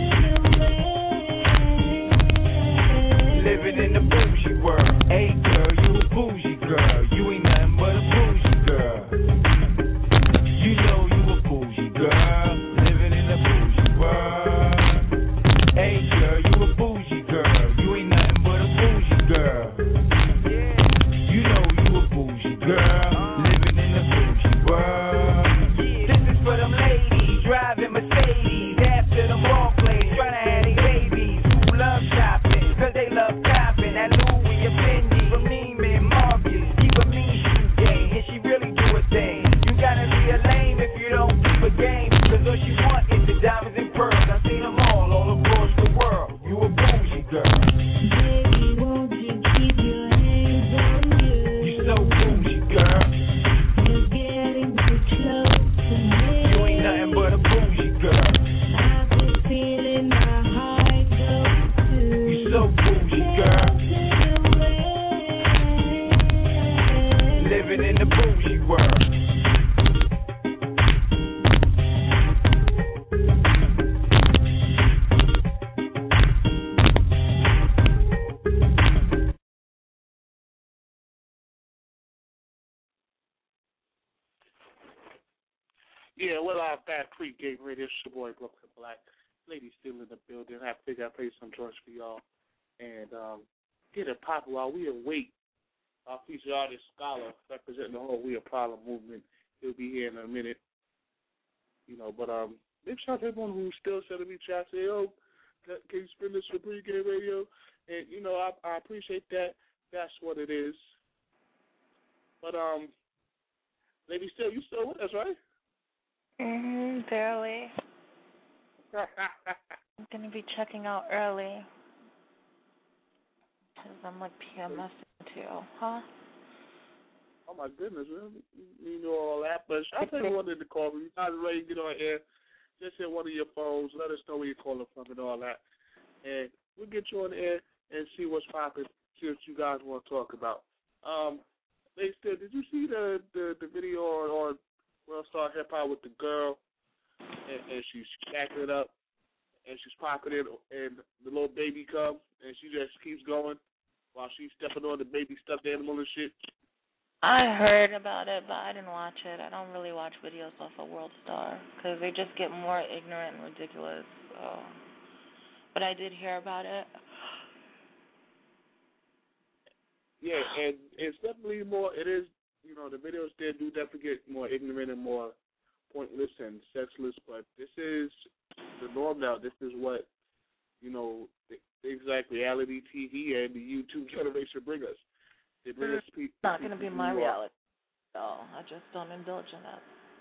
Living in the bougie world. Hey girl, you a bougie girl. You ain't nothing but a bougie girl. You know you a bougie girl. Living in the bougie world. Hey girl, you a bougie girl. You ain't nothing but a bougie girl. You know you a bougie girl. Living in the bougie world. This is for them ladies driving Mercedes after them ball plays, trying to have their babies who love shopping, cause they love copping. That Louis or Fendi from Neiman Marcus, keep a mean shoe game, and she really do a thing. You gotta be a lame if you don't keep a game, cause all she want is the diamonds and pearls. I seen them all across the world. You a bougie girl. Baby, won't you keep your hands on you? You so bougie girl. You're getting too close to me. You ain't nothing but a bougie girl. I've been feeling my heart go to. You so bougie girl. Living in the bougie world. Yeah, well, I'm back pre-game radio. It's your boy Brooklyn Black. Lady still in the building. I figured I'd play some joints for y'all and get it poppin' while we await our featured artist Scholar representing the whole We a Problem movement. He'll be here in a minute, you know. But big shout out to everyone who still sending me chat. Say, yo, can you spin this for pre-game radio? And you know, I appreciate that. That's what it is. But Lady Still, you still with us, right? Barely. I'm going to be checking out early because I'm like PMS too, huh? Oh, my goodness, man. You know all that. But I'll tell you what in the call. When you're not ready to get on air, just hit one of your phones. Let us know where you're calling from and all that. And we'll get you on air and see what's popping, see what you guys want to talk about. They said, did you see the video on World Star Hip Hop with the girl, and she's shacking it up, and she's popping it, and the little baby comes, and she just keeps going while she's stepping on the baby stuffed animal and shit? I heard about it, but I didn't watch it. I don't really watch videos off of World Star because they just get more ignorant and ridiculous. So. But I did hear about it. Yeah, and it's definitely more, it is, you know, the videos there do definitely get more ignorant and more pointless and sexless, but this is the norm now. This is what, you know, things like reality TV and the YouTube generation bring us. They bring us people. It's not going to be my reality, so I just don't indulge in that.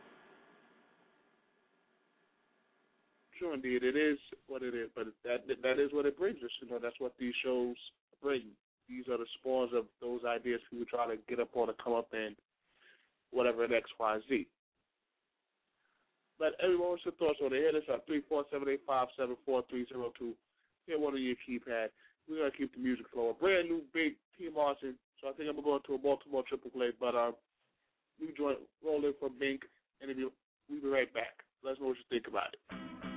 Sure, indeed, it is what it is, but that is what it brings us. You know, that's what these shows bring. These are the spawns of those ideas people try to get up on and come up and whatever an X, Y, Z. But everyone, what's your thoughts on it? Hit us up 347-857-4302. Hit one of your keypad. We're going to keep the music flowing. Brand new big T. Martin. So I think I'm going to go to a Baltimore triple play. But we join rolling from Bink, and we'll be right back. Let us know what you think about it.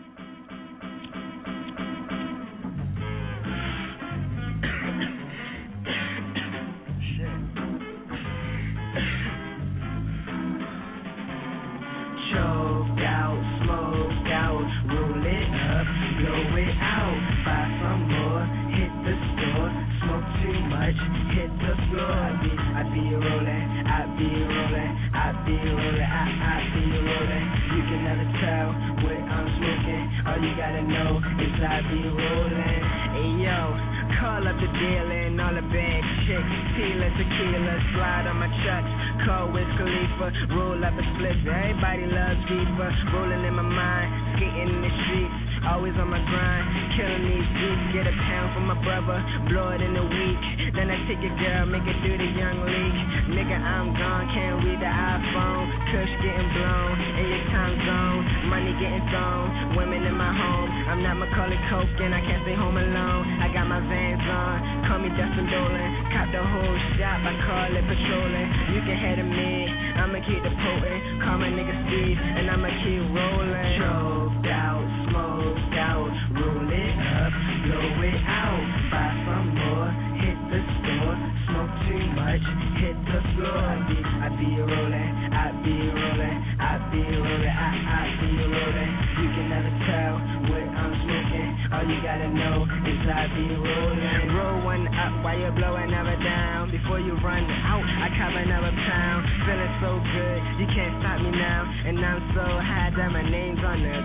Choked out, smoked out, roll it up, blow it out, buy some more, hit the store, smoke too much, hit the floor. I be rolling, I be rolling, I be rolling, I be rolling. You can never tell what I'm smoking, all you gotta know is I be rolling. Hey yo, Call up the dealer and all the bad chicks. Tila, tequila, slide on my chucks. Call Wiz Khalifa, roll up a split. Everybody loves deeper. Rolling in my mind, skating in the streets. Always on my grind, killing these beats. Get a pound from my brother, blow it in a week. Then I take your girl, make it through the young league. Nigga, I'm gone, can't read the iPhone. Kush getting blown, in your time zone. Money getting thrown, women in my home. I'm not Macaulay Culkin, I can't stay home alone. I got my Vans on, call me Dustin Dolan. Cop the whole shop, I call it patrolling. You can head to me, I'ma keep the potent. Call my nigga Steve, and I'ma keep rolling. Choked out, smoked out, roll it up, blow it out. Buy some more, hit the store, smoke too much, hit the floor. I be rolling, I be rolling, I be rolling, I be rolling. You can never tell what I'm smoking. All you gotta know is I be rolling. Roll one up while you're blowing another down. Before you run out, I cop another pound. Feeling so good, you can't stop me now. And I'm so high that my name's on the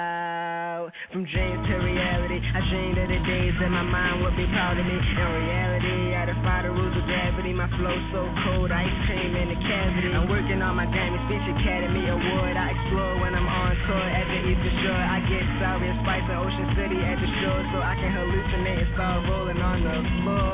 cloud. From dreams to reality, I dreamed of the days that my mind would be proud of me. In reality, I defy the rules of gravity. My flow so cold, ice cream in the cavity. I'm working on my Grammy Speech Academy Award. I explore when I'm on tour at the Eastern Shore. I get sour and spice in Ocean City at the shore, so I can hallucinate and start rolling on the floor.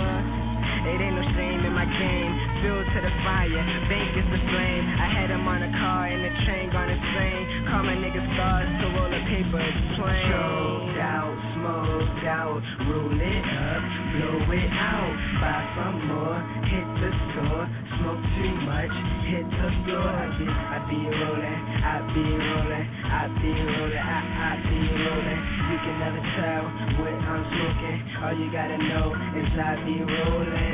It ain't no shame in my game. Fuel to the fire, bank is the flame. I had him on a car and the train gone insane. Call my niggas stars to roll a paper plane. Choked out, smoked out, roll it up, blow it out. Buy some more, hit the store, smoke too much, hit the floor. I be rolling, I be rolling, I be rolling, I be rolling. You can never tell what I'm smoking. All you gotta know is I be rolling.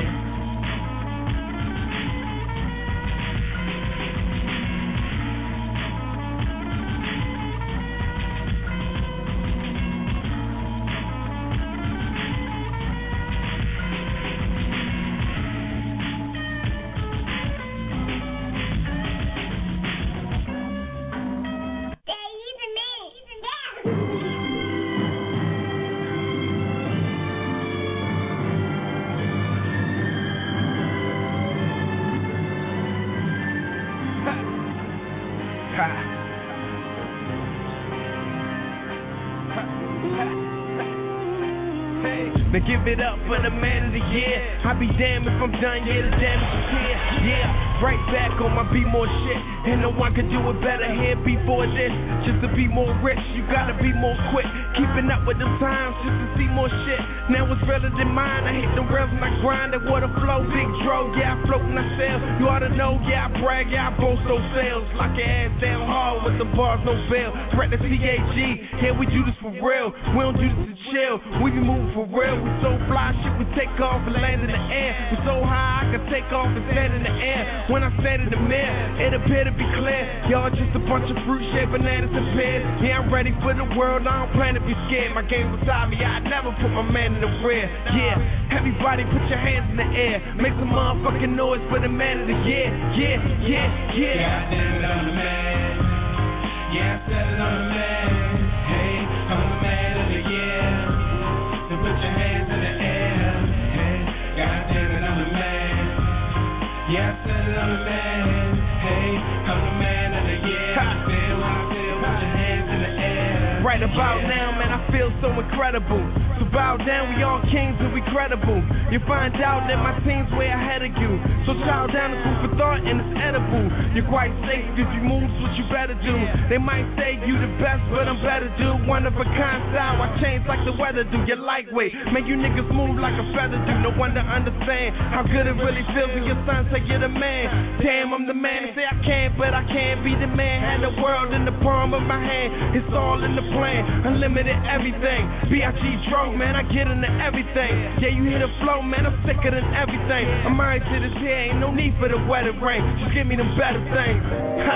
Now give it up for the man of the year. I be damned if I'm done, yeah, the damage is here. Yeah, right back on my be more shit. And no one could do it better here before this. Just to be more rich, you gotta be more quick. Keeping up with the times just to see more shit. Now it's realer than mine. I hit the rails and I grind. That water flow, big dro, yeah, I float and I sail. You ought to know, yeah, I brag, yeah, I boast those sales. Lock your ass down hard with the bars, no bail. Threat to CAG, yeah, we do this for real. We don't do this to chill, we be moving for real. We so fly, shit, we take off and land in the air. We so high, I can take off and stand in the air. When I stand in the mirror, it appear to be clear. Y'all just a bunch of fruit shaped bananas and pears. Yeah, I'm ready for the world, I don't plan to be scared. My game beside me, I never put my man in the rear. Yeah, everybody put your hands in the air. Make some motherfucking noise for the man of the year. Yeah, yeah, yeah. Yeah, I did it on the man. Yeah, I said it on the man. Hey, I'm the man of the year. So put your hands in the air. Hey, God damn it, I'm the man. Yeah, I said it on the man. Hey, I'm the man of the year. Feel what I feel, put your hands in the air. Right about now, man, I feel so incredible. So bow down, we all kings and we credible. You find out that my team's way ahead of you. So chow down the food for thought and it's edible. You're quite safe if you move, what you better do. They might say you the best, but I'm better, dude. One of a kind style, I change like the weather do. You're lightweight, make you niggas move like a feather do. No one to understand how good it really feels when your son say you're the man. Damn, I'm the man. They say I can't, but I can't be the man. Had the world in the palm of my hand. It's all in the plan, unlimited everything. B.I.G. Dro, man, I get into everything. Yeah, you hear the flow, man, I'm sicker than everything. I'm married to this here, ain't no need for the wedding ring. Just give me them better things. Ha!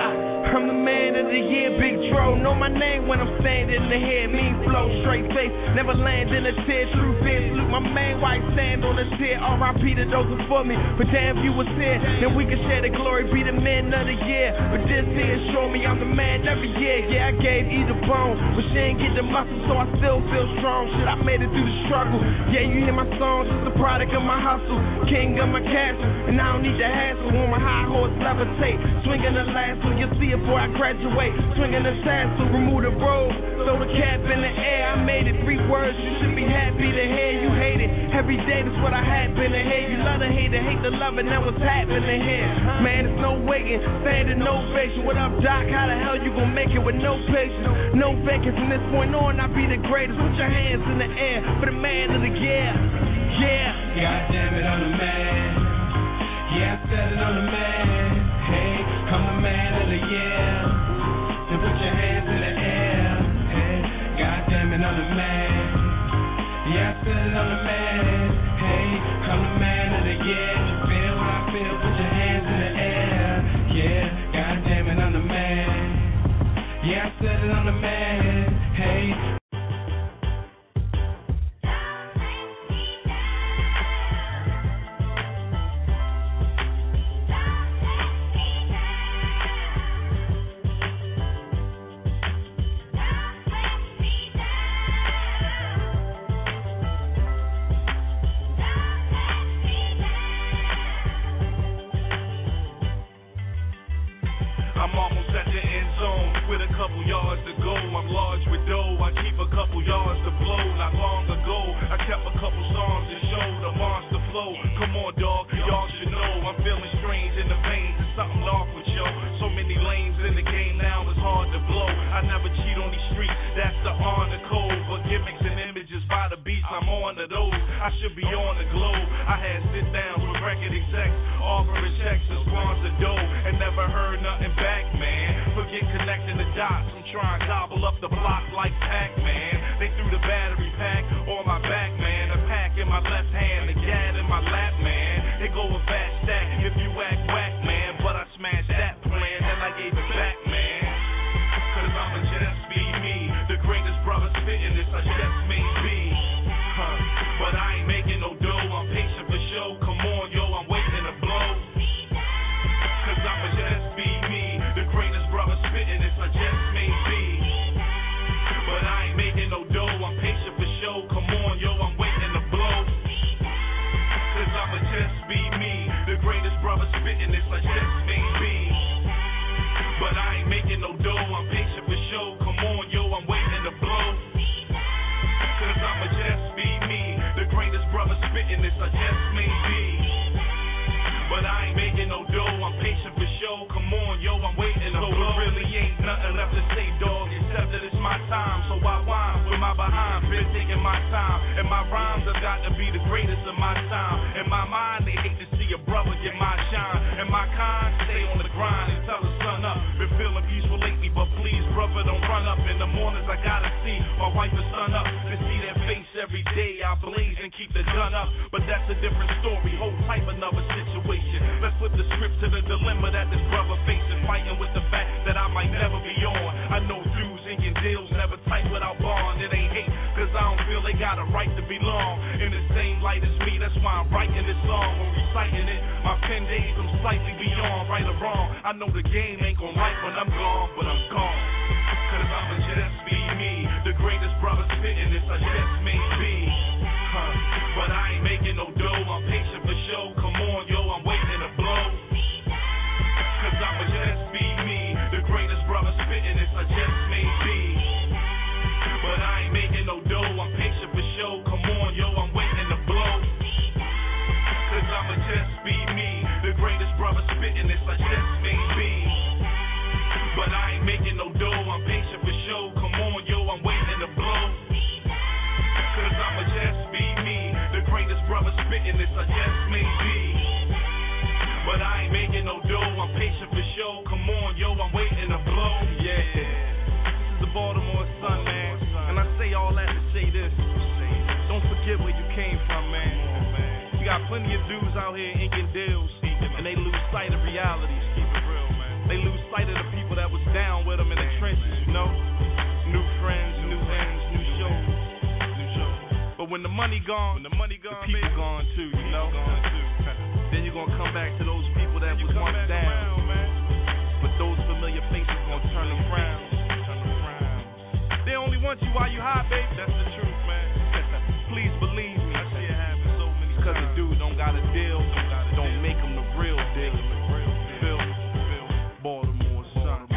I'm the man of the year, Big Dro. Know my name when I'm standing in the head. Mean flow, straight face, never land in a tear. True fear, salute my man while he stand on a tear. R.I.P. to those before me, but damn you was here. Then we can share the glory, be the man of the year. But this here show me I'm the man every year. Yeah, I gave either bone, but she ain't get the muscle, so I still feel strong. Shit, I made it through the struggle. Yeah, you hear my songs, just a product of my hustle. King of my castle, and I don't need the hassle. On my high horse levitate, swinging the lasso. You'll see it before I graduate. Swinging the tassel, remove the robe, throw the cap in the air. I made it 3 words, you should be happy to hear. You hate it every day, that's what I happen to hear. You love to hate it, hate the love, and that what's happening here. Man, it's no waiting, standing ovation. What up, Doc? How the hell you gon' make it with no patience? No vacant from this point on, I be the greatest. Put your hands in the air for the man of the year. Yeah. God damn it, I'm the man. Yeah, I said it, I'm the man. Hey, I'm the man of the year. Then put your hands in the air. Hey, God damn it, I'm the man. Yeah, I said it, I'm the man. Hey, I'm the man of the year. You feel what I feel? Put your hands in the air. Yeah, God damn it, I'm the man. Yeah, I said it, I'm the man. Hey. I'm almost at the end zone with a couple yards to go. I'm large with dough. I keep a couple yards to blow. Not long ago, I kept a couple songs to show the monster flow. Come on, dog, y'all should know I'm feeling strange in the veins. There's something off with yo. So many lanes in the game now, it's hard to blow. I never cheat on these streets, that's the honor code. But gimmicks and images by the beats, I'm on to those. I should be on the globe. I had sit downs with record execs, offering checks to sponsor dough, and never heard nothing back, man. Forget connecting the dots, I'm trying to gobble up the block like Pac-Man. They threw the battery pack on my back, man. A pack in my left hand, the gat in my lap, man. They go a fast stack if you act whack, man. But I smashed that plan and I gave it back, man. Cause I'ma just be me, the greatest brother spitting this, I just may be. But I ain't making no dough, I'm patient for show. Come on, yo, I'm waiting to blow. Cause I'ma just be me, the greatest brother spitting this, I just may be. But I ain't making no dough, I'm patient for show. Come on, yo, I'm waiting to blow. Cause I'ma just be me, the greatest brother spitting this, I just may be. But I ain't making no dough, I'm patient for show. Come on, yo, I'm waiting to blow. Cause I'ma just be me, the greatest brother spitting this, I just may be. But I ain't making no dough, I'm patient for show. Come on, yo, I'm waiting to blow. There really ain't nothing left to say, dog, except that it's my time. So I whine with my behind, been taking my time. And my rhymes have got to be the greatest of my time. In my mind, they hate to see a brother get my shine. And my kind stay on the grind until the sun up. Been feeling peaceful lately, but please, brother, don't run up. In the mornings, I gotta see my wife and son up. To see their face every day, I blaze and keep the gun up. But that's a different story, whole type another situation. Let's flip the script to the dilemma that this brother facing. Fighting with the fact that I might never be on. I know dudes inking deals never tight without bond. It ain't hate, cause I don't feel they got a right to belong in the same light as me. That's why I'm writing this song. When reciting it, my pen days, I'm slightly beyond right or wrong. I know the game ain't gon' like when I'm gone, but I'm gone. Cause I'ma just be me, the greatest brother spitting this, I just may be. But I ain't making no dough, I'm patient for show. Come on, yo, I'm waiting to blow. Cause I'ma just be me, the greatest brother spitting this, I just may be. But I ain't making no dough, I'm patient for show. Come on, yo, I'm waiting to blow. Cause I'ma just be me, the greatest brother spitting this, I just may be. But I ain't making no dough, I'm patient for show. Come on, yo, I'm waiting to blow. Cause I'ma just be me, the greatest brother spitting this, I just may be. But I ain't making no dough, I'm patient for show. Come on, yo, I'm waiting to blow. Yeah, this is the Baltimore Sun, man. And I say all that to say this. Don't forget where you came from, man. You got plenty of dudes out here inking deals, and they lose sight of realities. Keep it real, man. They lose sight of the people that was But when the money gone, the people gone too, you know. Then you're gonna come back to those people that was once down. But those familiar faces gonna turn around. They only want you while you high, baby. That's the truth, man. Please believe me. I see it happen so many times. Cause the dude don't got a deal, don't make him the real deal. Phil, Baltimore, son.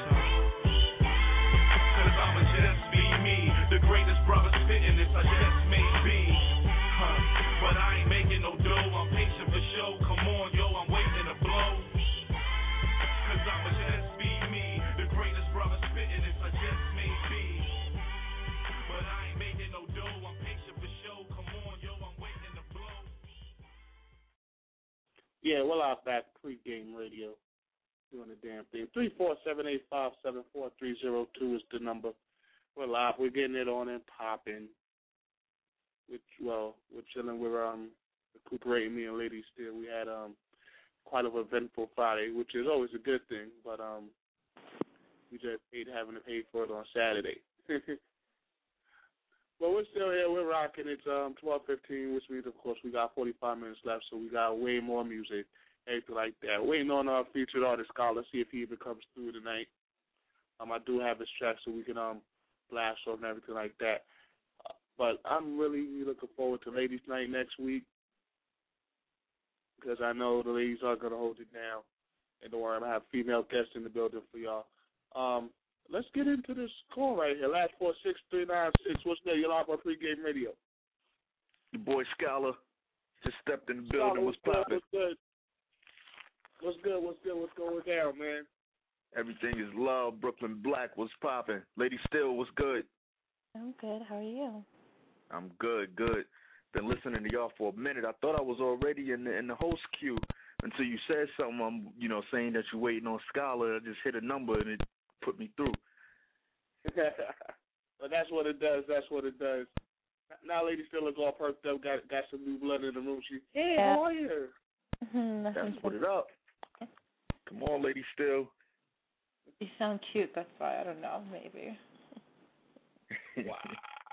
Cause I'ma just be me. The greatest brother spitting this, I just may be. But I ain't making no dough, I'm patient for show. Come on, yo, I'm waiting to blow. Cause I'ma just be me. The greatest brother spitting this, I just may be. But I ain't making no dough, I'm patient for show. Come on, yo, I'm waiting to blow. Yeah, we're live back, Pregame Radio, doing the damn thing. 347-857-4302 is the number. We're live. We're getting it on and popping. We're chilling. We're recuperating, me and Lady Steel. We had quite an eventful Friday, which is always a good thing, but we just hate having to pay for it on Saturday. But we're still here. We're rocking. It's 12:15, which means, of course, we got 45 minutes left, so we got way more music, anything like that. Waiting on our featured artist, Scholar, see if he even comes through tonight. I do have his track so we can blast off and everything like that. But I'm really looking forward to Ladies' Night next week because I know the ladies are going to hold it down. And don't worry, I'm going to have female guests in the building for y'all. Let's get into this call right here. Last 46396. What's there? You're live on Pregame Radio. Your boy Scholar just stepped in the building. What's poppin'? What's good? What's going down, man? Everything is love. Brooklyn Black. What's poppin'? Lady Still, what's good? I'm good. How are you? I'm good. Been listening to y'all for a minute. I thought I was already in the host queue until you said something. Saying that you're waiting on Scholar. I just hit a number and it put me through. Well, that's what it does. Now, Lady Still is all perked up. Got some new blood in the room. Hey, how are you? That's what it up. Come on, Lady Still. You sound cute. That's why. I don't know. Maybe. Wow.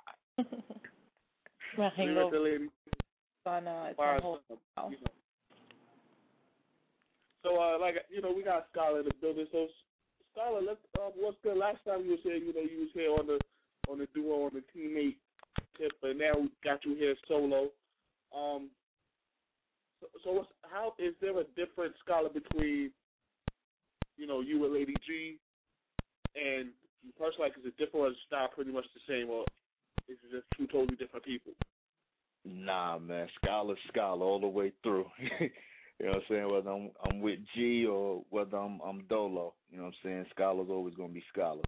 My hangover. It's a whole So, we got Scholar in the building. So, Scholar, what's good? Last time you were saying, you was here on the duo, on the teammate tip, but now we got you here solo. So how is there a different, Scholar, between, you and Lady G and you personally, like, is it different or is the style pretty much the same, or is it just two totally different people? Nah, man, Scholar all the way through. You know what I'm saying? Whether I'm with G or whether I'm Dolo, you know what I'm saying? Scholar's always gonna be Scholar.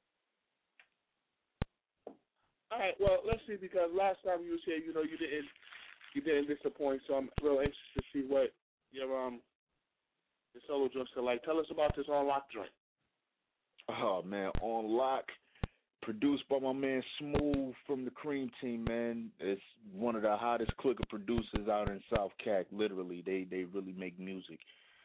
All right, well, let's see, because last time you was here, you didn't disappoint, so I'm real anxious to see what your solo joints are like. Tell us about this On Lock joint. Oh man, On Lock, produced by my man Smooth from the Cream Team, man. It's one of the hottest clique of producers out in South Cac. Literally, they really make music.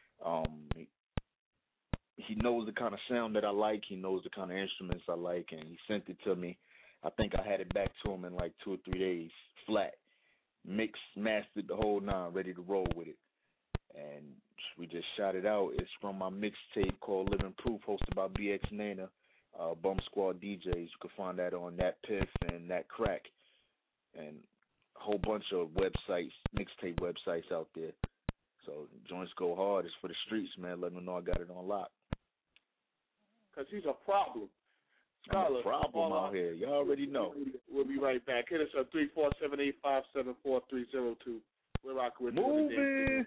He knows the kind of sound that I like. He knows the kind of instruments I like, and he sent it to me. I think I had it back to him in like 2 or 3 days, flat, mixed, mastered, the whole nine, ready to roll with it. And we just shot it out. It's from my mixtape called Living Proof, hosted by BX Nana, Bum Squad DJs. You can find that on That Piff and That Crack, and a whole bunch of websites, mixtape websites out there. So joints go hard. It's for the streets, man. Let them know I got it on lock. Because he's a problem. Scholar, I'm a problem out here. You already know. We'll be right back. Hit us up 347-857-4302. We're rocking with Moving.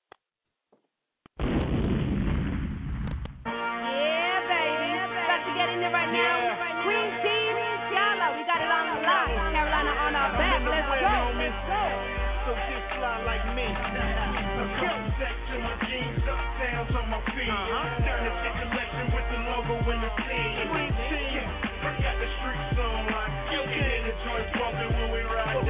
Yeah, baby. About to get in there right now. Queen Team, Yala, we got it on the line. Carolina on our back. Let's go. So just fly like me. Kill sex in my jeans, upstairs on my feet. Turn the shit collection with the logo in the scene. Got the streets on like you can hear the joints bumping when we ride down the block.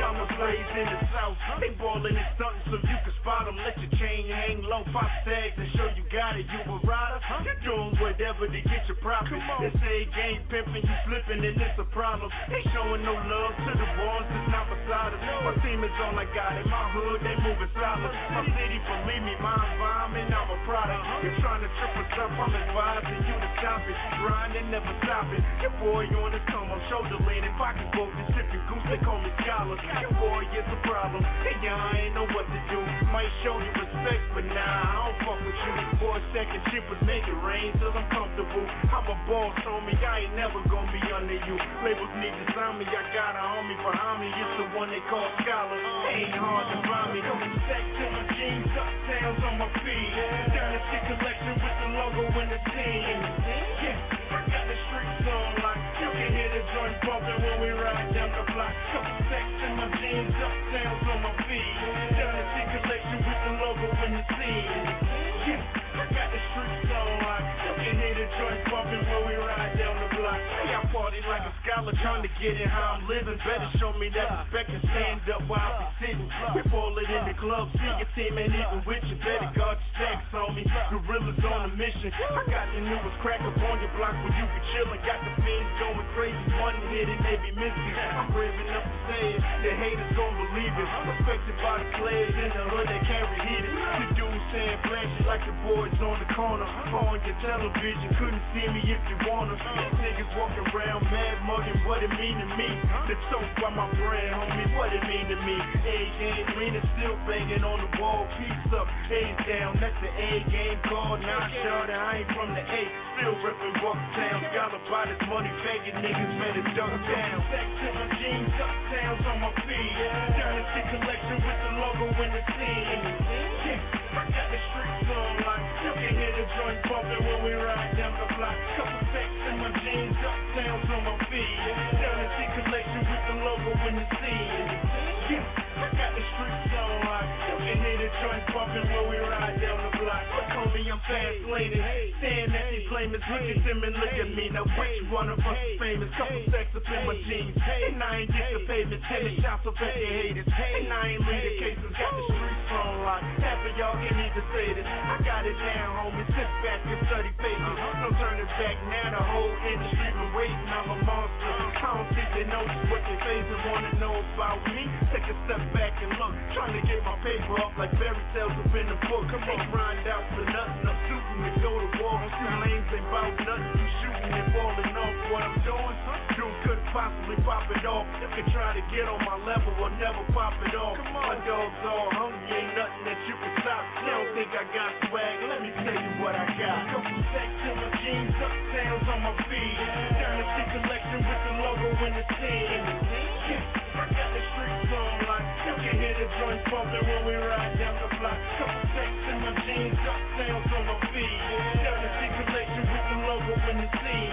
raised in the South. They ballin' and stuntin' so you can spot them. Let your chain hang low, pop tags and show you got it. You a rider? You're doing whatever to get your profit. They say game pimpin', you flippin', and it's a problem. They showing no love to the ones that's not beside us. My team is all I got. In my hood, they moving solid. My city, believe me, my environment, I'm a product. You're trying to trip us up, I'm advising you to stop it. Grind and never stop it. Your boy on his come, I'm shoulder leaning, pocket book, and sipping goose, they call me scholar. Your boy is a problem, hey y'all, I ain't know what to do. Might show you respect, but nah, I don't fuck with you. For a second, shit was making rain till I'm comfortable. I'm a boss, homie, I ain't never gonna be under you. Labels need to sign me, I got a homie behind me. It's the one they call scholar, it ain't hard to find me. Coming back to my jeans, uptowns on my feet. Down the shit collection with the logo and the team. Yeah, I got the streets on like you can hear the joint bumping when we ride down the block. Couple stacks in my jeans, uptowns on my feet. Down the shit collection with the logo and the team. Yeah, I got the streets on like you can hear the joint bumping when we ride down the block. Hey, I party like a scholar trying to get it how I'm living. Better show me that respect and stand up while I be sitting. We ball it in the club, see your team ain't even with you. Better guard your stacks on me. Gorillas on a mission. I got the newest crack up on your block where you be chillin'. Got the fiends going crazy, one hit and they be missing. I'm brave enough to say it, the haters gon' believe it. Respected by the players in the hood that carry heaters. The dudes saying flashy like the boys on the corner. On your television, couldn't see me if you wanna. These niggas walking around mad mugging what it mean to me. The toast by my brand, homie, what it mean to me. A-game, Rena still banging on the wall. Peace up, A's down, that's the A-game call. Now shot, I ain't from the A, still ripping Bucktown. Scholar by this money, begging niggas better duck down. Back to my jeans, uptowns on my feet. Down the shit collection with the logo and the team. Yeah, I got the streets on like you can hear the joint bumping when we ride down the block. Couple stacks in my jeans, uptowns on my feet. Down the shit collection with the logo and the team. Yeah, I got the streets on like you can hear the joint bumping when we ride down the block. Call me, I'm fast laning. Saying that they blame us, look at them and look at me. Now which one of us is famous? Couple stacks up in my jeans, and I ain't get the pavement. 10 shots up at your haters, and I ain't lead the cases. Got the streets on lock. Half of y'all can't even say this. I got it down, homie. Sit back and study faces. No turning back now. The whole industry been waiting. I'm a monster. I don't think they know just what they face and wanna know about me. Take a step back and look. Trying to get my paper up like fairy tales up in the book. Come on, grind out for nothing. I'm shooting to go to war. You lanes ain't about nothing. You shooting and falling off what I'm doing. Dude couldn't possibly pop it off. You can try to get on my level or never pop it off. My dog's all hungry. Ain't nothing that you can stop. You don't think I got swag? Let me tell you what I got. Couple stacks in my jeans, uptowns on my feet. Down the shit collection with the logo and the team. Yeah, I got the streets on like you can hear the joint bumping when we ride down the block. Couple stacks in my jeans, uptowns on my feet. Down the shit collection with the logo and the team.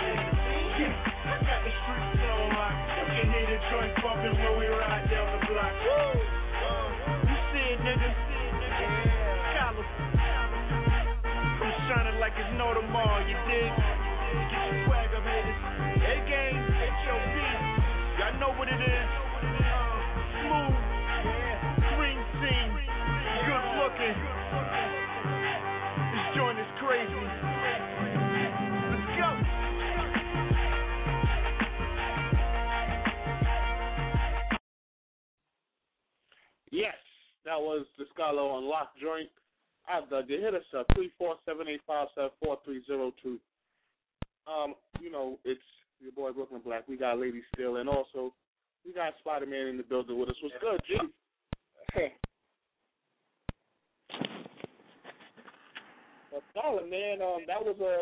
Yeah, I got the streets on like you can hear the joint bumping when we ride down the block. You see it, nigga? I'm shining like it's no tomorrow, you dig? Get your swag up, haters. A-game, H.O.P. Y'all know what it is. Smooth, green scene, good looking. This joint is crazy. Let's go. Yes, that was the Scholar on Lock Joint. I dug it. Hit us up 347-857-4302. You know, it's your boy Brooklyn Black. We got Lady Steel, and also we got Spider-Man in the building with us. What's good, G? Hey. But Scholar, man, that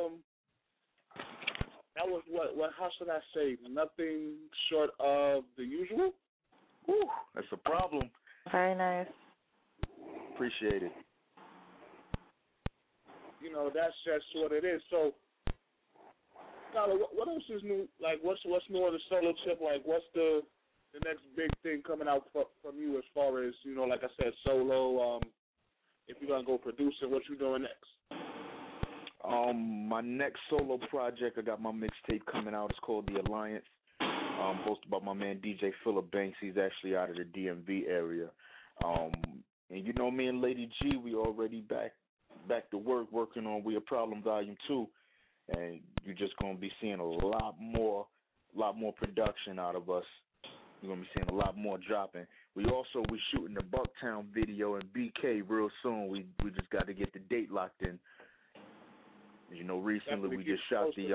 was what? How should I say? Nothing short of the usual. Whew, that's a problem. Very nice. Appreciate it. You know, that's just what it is. So, Scholar, what else is new? Like, what's new on the solo tip? Like, what's the next big thing coming out from you as far as, you know, like I said, solo? If you're gonna go producing, what you doing next? My next solo project, I got my mixtape coming out. It's called The Alliance. hosted by my man DJ Phillip Banks. He's actually out of the DMV area. And you know, me and Lady G, we already back to work, working on We a Problem Volume 2. And you're just going to be seeing a lot more production out of us. You're going to be seeing a lot more dropping. We shooting the Bucktown video in BK real soon. We just got to get the date locked in. You know, recently we just shot the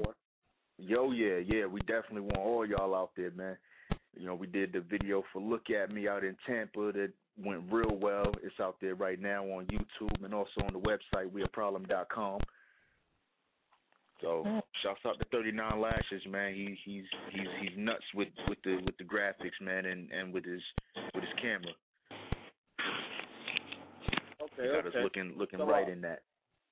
we definitely want all y'all out there, man. You know, we did the video for Look At Me out in Tampa that went real well. It's out there right now on YouTube and also on the website weareproblem.com. So shouts out to 39 Lashes, man. He's nuts with the graphics, man, and with his camera. Got us looking so, right in that.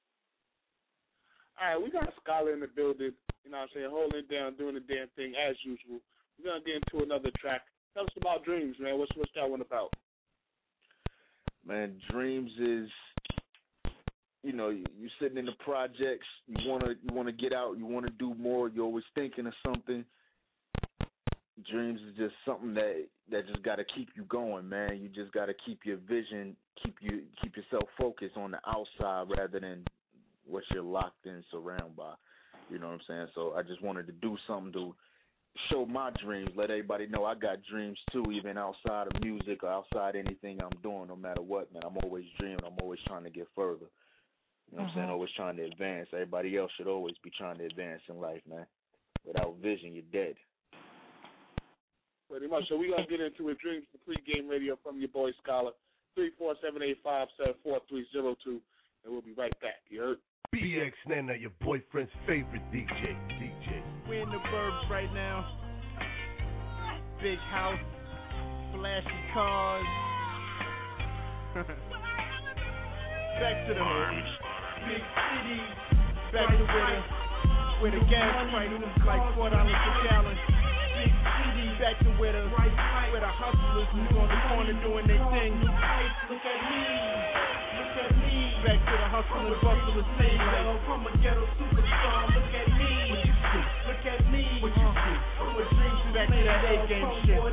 All right, we got a scholar in the building. You know what I'm saying, holding it down, doing the damn thing as usual. We're gonna get into another track. Tell us about Dreams, man. What's that one about? Man, Dreams is, you know, you're sitting in the projects, you wanna get out, you wanna do more, you're always thinking of something. Dreams is just something that just gotta keep you going, man. You just gotta keep your vision, keep yourself focused on the outside rather than what you're locked in, surrounded by. You know what I'm saying? So I just wanted to do something to show my dreams, let everybody know I got dreams too, even outside of music or outside anything I'm doing, no matter what, man. I'm always dreaming. I'm always trying to get further. You know what I'm saying? Always trying to advance. Everybody else should always be trying to advance in life, man. Without vision, you're dead. Pretty much. So we're going to get into it. Dreams, the pregame radio from your boy Scholar, 347-857-4302, and we'll be right back. You heard? BX Nana, your boyfriend's favorite DJ. We're in the burbs right now. Big house, flashy cars. Back to the hood. Big city, back to where the gas price is like $4 a gallon. Big city, back to where the hustlers who's on the corner doing their thing. Look at me. Back to the hustle and bustle of city life. From a ghetto superstar, look at me. Look at me. What you see? From a dream to back to that A-game shit.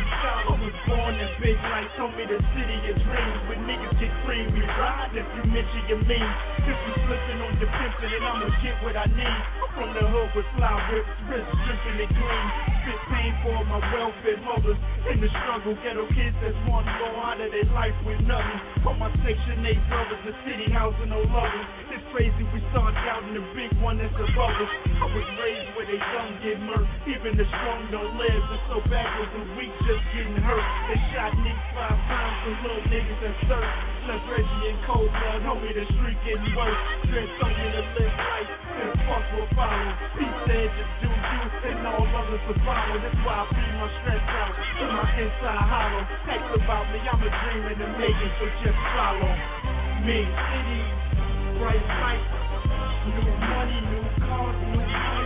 I was born in big lights, told me the city of dreams. When niggas get free, we ride if you mention your means. If you slipping on your pimpin', then I'ma get what I need. From the hood with fly whips, wrists dripping and clean. Spit pain for my welfare mothers in the struggle. Ghetto kids that's want to go out of their life with nothing. For my Section 8 brothers, the city housing no lovers. It's crazy we start out in the big one that's above us. I was raised where they don't get murked. Even the strong don't live. It's so backwards and weak just getting hurt. They shot Nick 5 times for little niggas that surf. Left Reggie and Cold Blood, homie, the street getting worse. Dread told me to live life, and fuck will follow. He said just do you, and all others will follow. That's why I breathe my stress out in my inside hollow. Text about me, I'm a dream in the making, so just follow me. City, bright lights, new money, new cars, new life.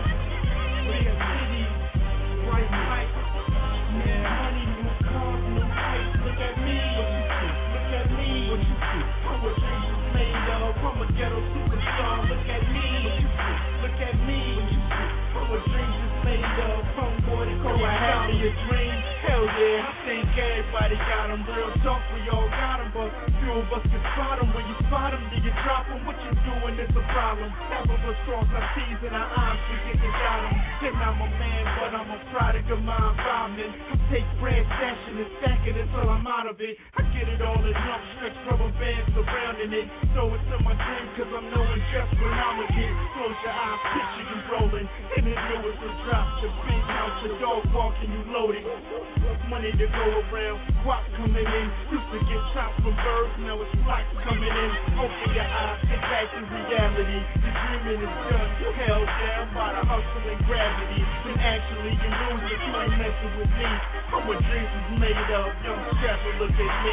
Big city, bright lights, new money, new cars, new life. Look at me, look at me. What you see? I'm a dream made of, I'm a ghetto superstar. Look at me, look at me. What you see? I'm a dream made of, homeboy, they call I have me a dream. Hell yeah, I think everybody got them. Real talk, we all got them, but few of us can spot them. When you spot them, do you drop them? What you doing is a problem. Half of us cross our T's and our eyes, we think they got them. And I'm a man, but I'm a product of my environment. I take bread, stashing and stacking it till I'm out of it. I get it all in lump, stretch rubber bands surrounding it. Throw it to my dream, cause I'm knowing just when I'ma get. Close your eyes, picture you rolling. And it knew it's a drop. The big house, the dog walking, you loaded. Money to go around, guap coming in. Used to get chopped from birds, now it's flocks coming in. Open your eyes, get back to reality. Your dreaming is done, you held down by the hustle and gravity. And actually you lose if you ain't messing with me. I'm what dreams is made of, young scrapper, look at me.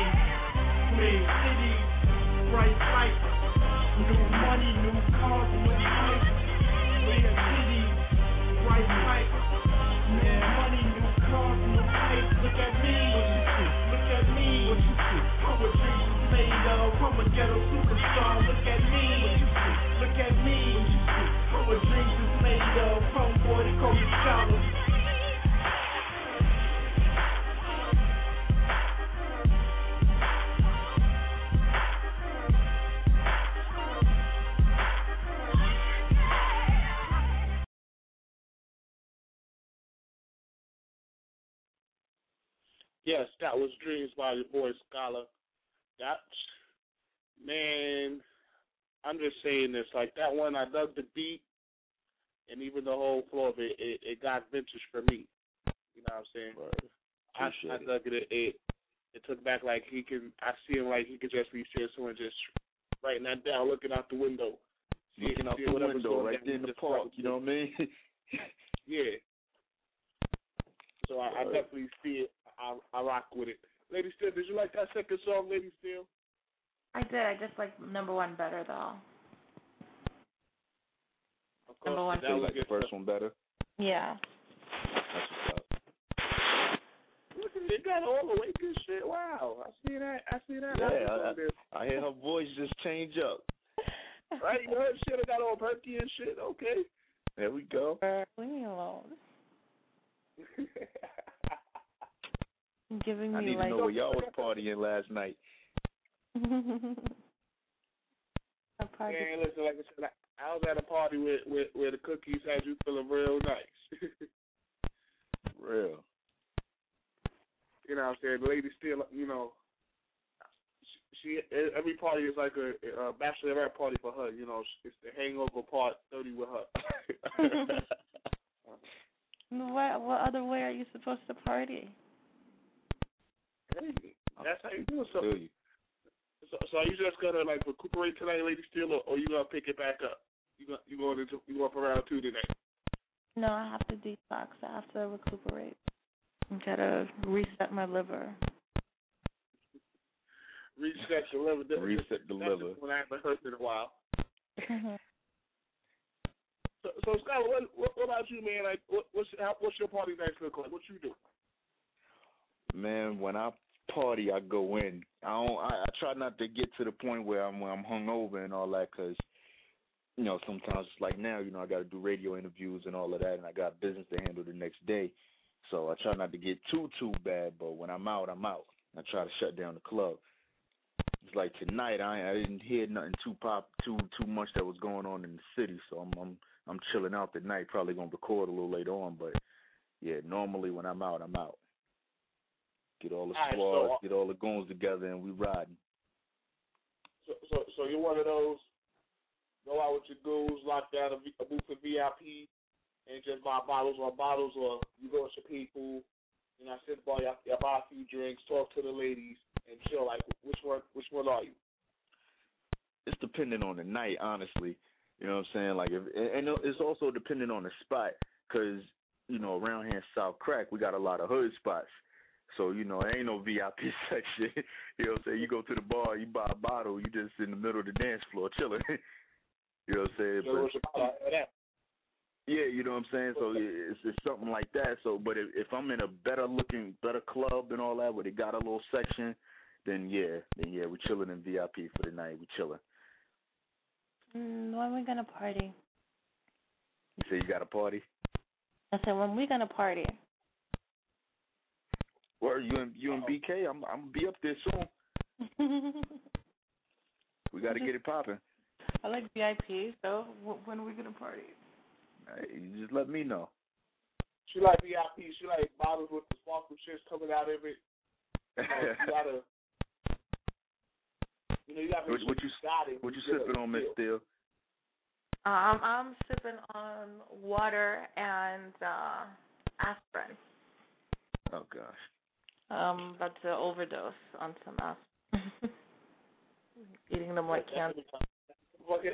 Me, city, bright lights, new money, new cars, new life. We a city, bright lights, new money, new cars, new life. Look at me, look at me. What you see? I'm what dreams is made of, I'm a ghetto superstar. Look at me, look at me. I'm what dreams is made of, homeboy, they call me Scholar. Yes, that was Dreams by your boy Scholar. That, man, I'm just saying this. Like, that one, I dug the beat, and even the whole flow of it got vintage for me. You know what I'm saying? Right. I dug it. It took back, like, I see him like he could just be sitting someone just writing that down, looking out the window. Looking out the window right there in the park, you know what I mean? Yeah. So I definitely see it. I rock with it. Lady Steel, did you like that second song, Lady Steel? I did. I just like number one better, though. Number one. So you like the first one better? Yeah. That's what's up. Look at it, got all the way good shit. Wow. I see that. Yeah, I hear her voice just change up. Right, you heard shit, I got all perky and shit. Okay. There we go. Leave me alone. Giving me I need like... to know where y'all was partying last night. A party. Man, listen, like I said, I was at a party where the cookies had you feeling real nice. Real. You know what I'm saying? The lady still, you know, she every party is like a bachelorette party for her. You know, it's the hangover part 30 with her. What other way are you supposed to party? Hey, that's how you do it. So are you just gonna like recuperate tonight, Lady Steel, or you gonna pick it back up? You going for round 2 today? No, I have to detox. I have to recuperate. I gotta reset my liver. Reset the liver. Reset the liver. When I haven't heard in a while. So Scott, what about you, man? Like, what's your party nights look like? What you do? Man, when I party, I go in. I try not to get to the point where I'm hungover and all that, because you know sometimes it's like now, you know, I got to do radio interviews and all of that, and I got business to handle the next day. So I try not to get too bad. But when I'm out, I'm out. I try to shut down the club. It's like tonight, I didn't hear nothing too much that was going on in the city, so I'm chilling out tonight. Probably gonna record a little later on, but yeah, normally when I'm out, I'm out. Get all the squads, get all the goons together, and we riding. So you're one of those go out with your goons, lock down a booth for VIP, and just buy bottles, or you go with your people, you know, sit by you buy a few drinks, talk to the ladies, and chill. Like, which one are you? It's dependent on the night, honestly. You know what I'm saying? Like, and it's also dependent on the spot, because you know, around here in South Crack, we got a lot of hood spots. So, you know, there ain't no VIP section. You know what I'm saying? You go to the bar, you buy a bottle, you just in the middle of the dance floor chilling. You know what I'm saying? Yeah, you know what I'm saying? So it's something like that. So, but if I'm in a better club and all that, where they got a little section, then yeah, we chilling in VIP for the night. We chilling. When we gonna party? You say you got a party? I said, when we gonna party? Where you and BK? I'm gonna be up there soon. We got to get it popping. I like VIP, so when are we gonna party? Hey, you just let me know. She like VIP. She like bottles with the sparkle shits coming out of it. You gotta what you sipping on, Miss Steele? I'm sipping on water and aspirin. Oh gosh. About to overdose on some aspirin. Eating them like candy. But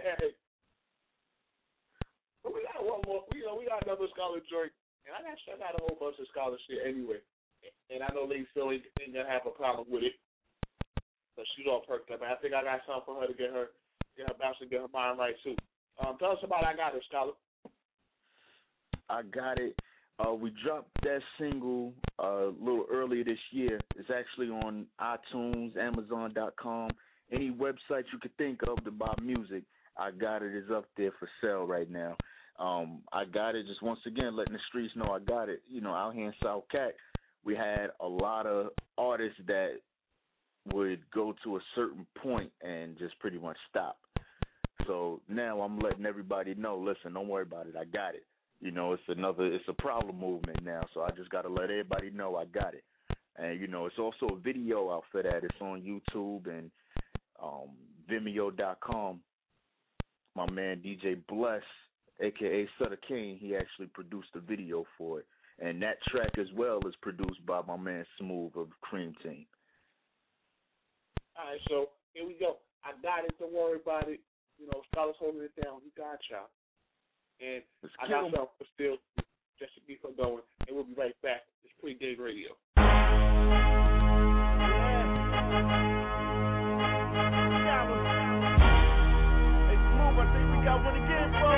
we got one more. We got another scholar joint, and I got a whole bunch of scholarship anyway. And I know Lady Phil ain't gonna have a problem with it, but she's all perked up. I think I got something for her to get her bachelor, get her mind right too. Tell us about I Got It, Scholar. I Got It. We dropped that single a little earlier this year. It's actually on iTunes, Amazon.com, any website you could think of to buy music. I Got It is up there for sale right now. I Got It, just once again letting the streets know I got it. You know, out here in South Cac, we had a lot of artists that would go to a certain point and just pretty much stop. So now I'm letting everybody know, listen, don't worry about it. I got it. You know, it's a problem movement now, so I just got to let everybody know I got it. And, it's also a video out for that. It's on YouTube and Vimeo.com. My man DJ Bless, a.k.a. Sutter King, he actually produced the video for it. And that track as well is produced by my man Smooth of Cream Team. All right, so here we go. I got it. Don't worry about it. Scholars holding it down. We got y'all. And I got something for still just to keep her going. And we'll be right back. It's Pre-Game Radio. I think we got one again, bro.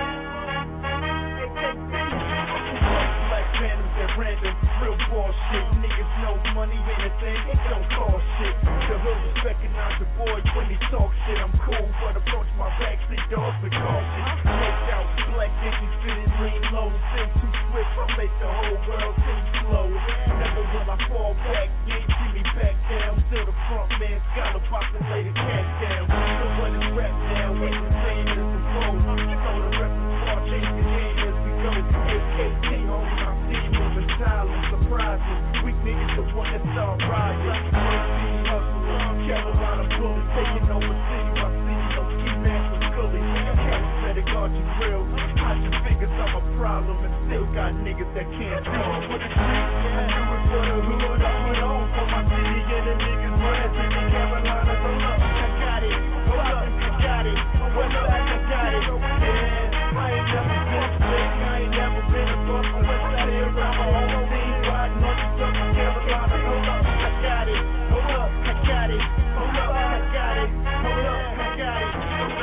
Black Phantoms at random, real bullshit. Niggas know money ain't a thing, it don't cost shit. The hood is recognize the boy when he talk shit. I'm cool, but approach my backseat doors with caution. Smoked out, black engines fitted, lean low. Still too swift, I make the whole world seem slow. Never will I fall back, you ain't see me back down. Still the front man, scholar populated cat down. So what is rap now, ain't the same as the road. You know the repertoire, change the game as we go. AK King, homie, my team moving silent, surprising. Weak niggas the one that start rising. First team hustler, Carolina bullets taking over city. My CEO, ski mask with Scully. Charismatic, guard your grill. Hide your fingers, I'm a problem. And still got niggas that can't talk. For the streets, I do it for the hood. I put on for my city and the niggas running to the Carolina. Hold up, I got it. Hold up, I got it. Hold up, I got it. Yeah, I ain't never been sick. I ain't never been a bust. I'm west out here around my own team. Riding on the stuff in Carolina. Hold up, I got it. Hold up, I got it. Hold up, I got it. Hold up, I got it.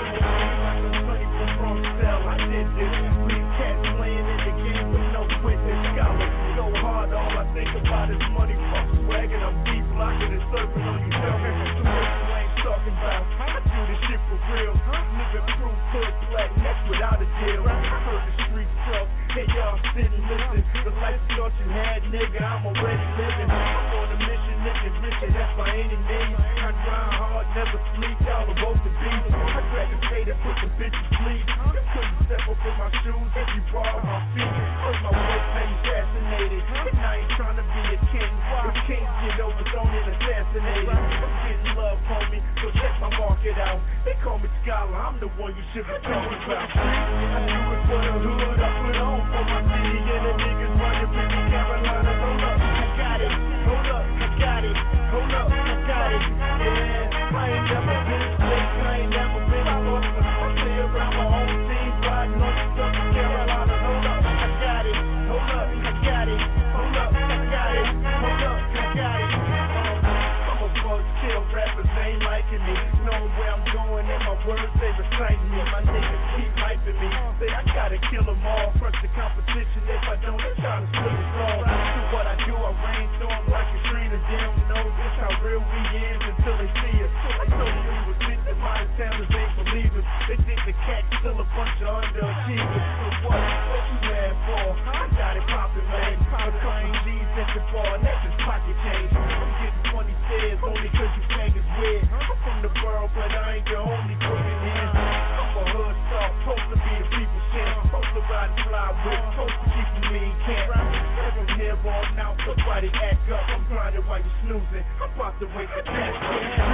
Like a sunny from wrong cell, I did this. These cats playing in the game with no witness. Scholars so hard, all I think about is money. Fuck swagging, I'm deep blocking and surfing on you, dummy. So what you ain't talking about? I do this shit for real. Living proof, hood, black, next without a deal. I heard the streets talk, hey y'all sit and listen. The life thought you had, nigga, I'm already living. I'm on a mission, living rich, and that's by any means. I grind hard, never sleep, y'all are both the beats. I graduated, put the bitches sleep. You couldn't step up in my shoes if you borrowed my feet. Cause my work made assassinated. And I ain't trying to be a king. If kings get overthrown and assassinated, I'm getting love, homie, so check my market out. They call me Scholar, I'm the one you should be talking about. I do it for the hood, I put on for my city and the niggas running with the Carolina. Hold up, I got it. Hold up, I got it. Hold up, I got it. Yeah, I ain't never been sick, I ain't never been a bust. I stay around my own team, riding on the stuff in Carolina. Hold up, I got it. Hold up, I got it. Hold up, I got it. Hold up, I got it. I'm a bug kill, rappers ain't liking me. Knowing where I'm going and my words they reciting me. My niggas keep hyping me. Say I gotta kill them all. Crush the competition. If I don't, they try to split us all. Do what I do, I rainstorm like Katrina. They don't know just how real we is until they see us. I told them we was bitches, my towners ain't believers. They think the cat's still a bunch of underachievers. So what you mad for? I got it poppin', man. A couple G's at the bar, and that's just pocket change. I'm getting 20 stairs only cause you think it's weird. I'm from the borough, but I ain't the only cooking here. I'm a hood star, supposed to be the people's champ. Supposed to ride and fly with, supposed to keep me in camp. From here on out, somebody act up. I'm grinding while you snoozing. I'm about to wake the cat up.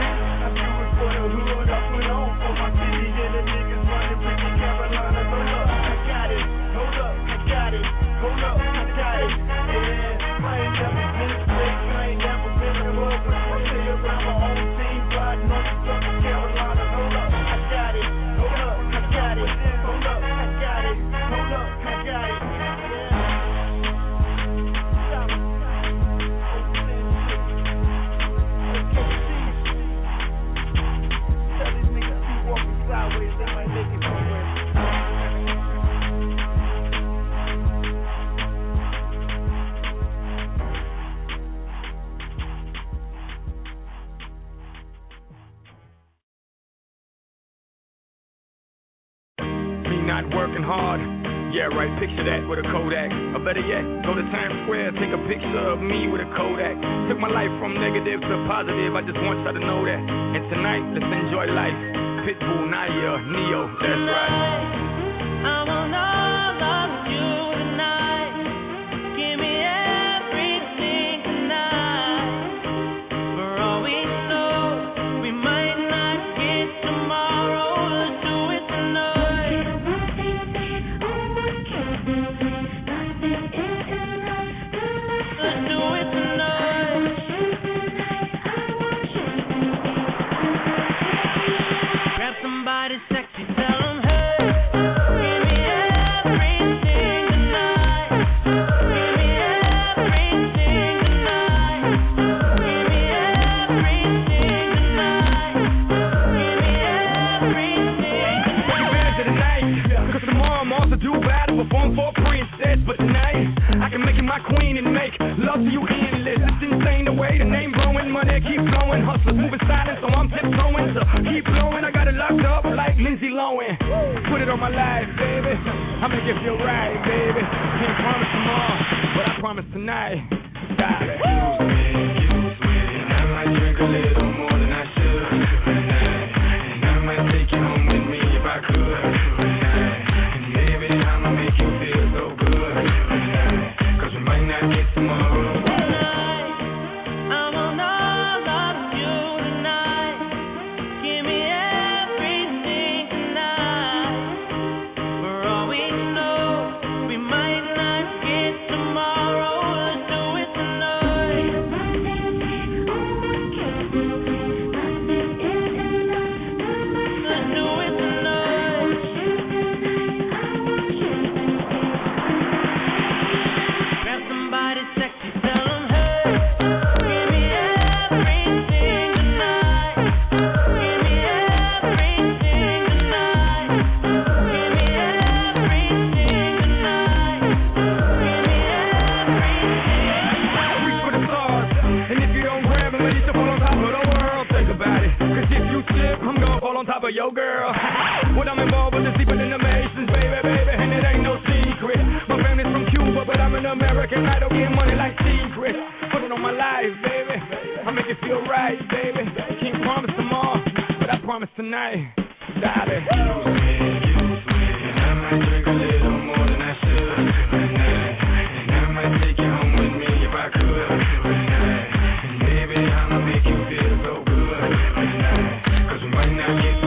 I do it for the hood, I put on for my city and the niggas running with the Carolina. Hold up, I got it. Hold up, I got it. Hold up, I got it. Yeah, I ain't never been sick, I ain't never been a bug, but I stay around my own team, riding on the stuff in Carolina. Hold up, I got it. Hold up, I got it. Hold up, I got it. Hold up, I got it. Tell these niggas keep walking sideways, they might make it somewhere. Not working hard. Yeah, right, picture that with a Kodak. Or better yet, go to Times Square, take a picture of me with a Kodak. Took my life from negative to positive, I just want y'all to know that. And tonight, let's enjoy life. Pitbull, Nadia, Neo, that's right. I want all of you tonight. Give me everything tonight. Perform for a princess, but tonight I can make you my queen and make love to you endless. It's insane the way the name growing, money keep flowing, hustlers moving silent, so I'm tiptoeing. So keep blowing, I got it locked up like Lindsay Lohan. Put it on my life, baby. I make it feel right, baby. Can't promise tomorrow, but I promise tonight. Darling. Use me, and I might drink a little more than I should tonight, and I might take you home with me if I could. Yo, girl, what I'm involved with is deeper than the Masons, baby, and it ain't no secret. My family's from Cuba, but I'm an American. I don't get money like secret. Put it on my life, baby. I make it feel right, baby. Can't promise tomorrow, but I promise tonight, darling. Use me, and I might drink a little more than I should tonight, and I might take you home with me if I could tonight, and baby, I'ma make you feel so good tonight, 'cause we might not get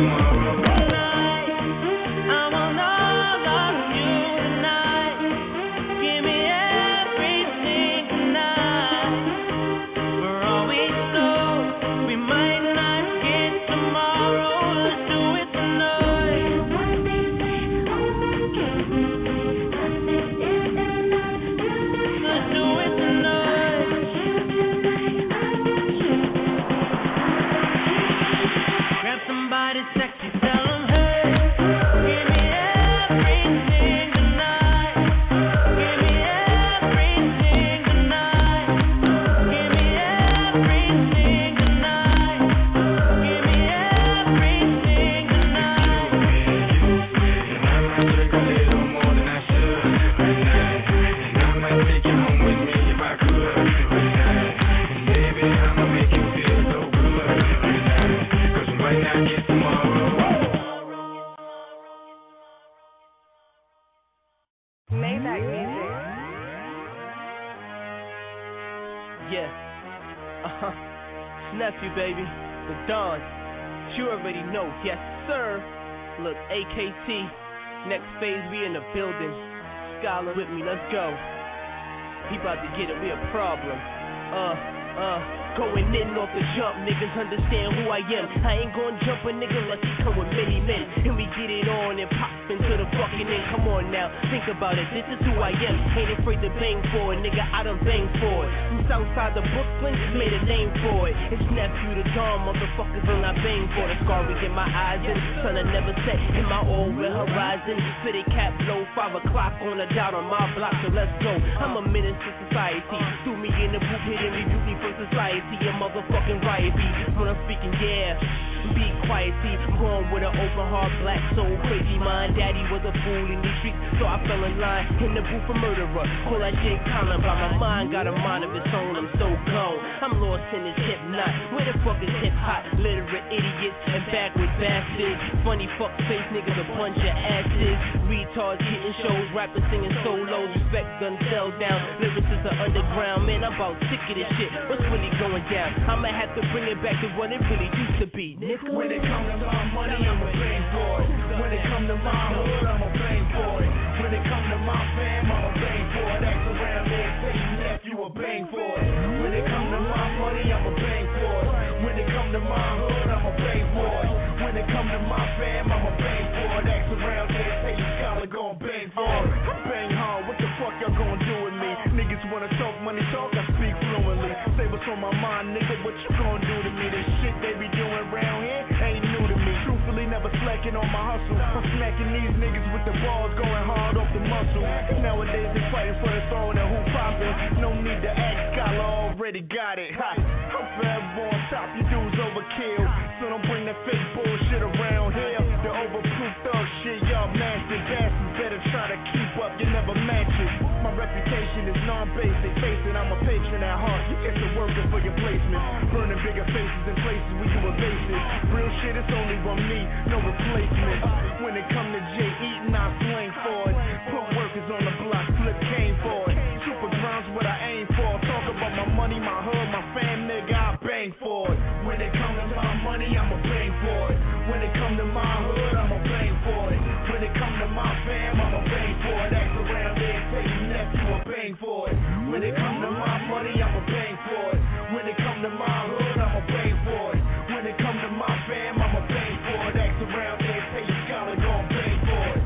nephew, baby, the Don. You already know, yes sir. Look, AKT, next phase we in the building. Scholar with me, let's go. He about to get it, we a problem. Going in off the jump, niggas understand who I am. I ain't gonna jump a nigga unless he come with many men. And we get it on and pop into the fucking end. Come on now, think about it, this is who I am. Ain't afraid to bang for it, nigga, I done bang for it. From Southside to Brooklyn, made a name for it. It's nephew the Dawn, motherfuckers when I bang for the scar we get my eyes in. Sun I never set in my all-red horizon. City cap blow, 5 o'clock on the dot on my block, so let's go. I'm a menace to society. Threw me in the booth, hitting me beauty from society. A motherfucking riot beat. When I'm speaking, yeah, be quiet, see, I'm going with an open heart, black soul, crazy mind. Daddy was a fool in these streets, so I fell in line. In the booth, a murderer, call that shit common. But my mind got a mind of its own, I'm so gone. I'm lost in this hip knot. Where the fuck is hip hop? Literate idiots and backward bastards. Funny fuck face niggas, a bunch of asses. Retards hitting shows, rappers singing solos. Respect guns sell down. Lyricists are underground, man, I'm about sick of this shit. What's really going down? I'ma have to bring it back to what it really used to be. When it comes to my money, I'ma bang for it. When it comes to my hood, I'ma bang for it. When it comes to my fam, I'ma bang for it. Act around there, say you left, you a bang for it. When it comes to my money, I'ma bang for it. When it comes to my hood, I'ma bang for it. When it comes to my fam, I'ma bang for it. Act around there, say you scholar, gon' bang for it. Bang hard, what the fuck y'all gon' do with me? Niggas wanna talk money talk, I speak fluently. Say what's on my mind, nigga, what you gon' do to me? This banking on my hustle. I'm smacking these niggas with the balls, going hard off the muscle. Nowadays they fighting for the throne and who poppin'. No need to ask, Scholar already got it. Ha. I'm forever on top, you dudes overkill. So don't bring that fake bullshit around here. The overproof thug shit, y'all master bastards better try to keep up, you never match it. My reputation is non-basic, face it, I'm a patron at heart. You get to working for your placement, burning bigger faces in places where you evasive. Real shit, it's only one me, no replacement. When it come to Jay eating, I slang for it. Put workers on the block, flip cane for it. Super grounds what I aim for. Talk about my money, my hood, my fam, nigga, I bang for it. When it come to my money, I'ma bang for it. When it come to my hood, I'ma bang for it. When it come to my fam, I'ma bang for it. Act around there, take your nephew, I'ma bang for it. When it come to my money, I'ma bang for it. When it come to my hood, I'ma bang for it. When it come to my fam, I'ma bang for it. Act around there, pay your scholar, gon' bang for it.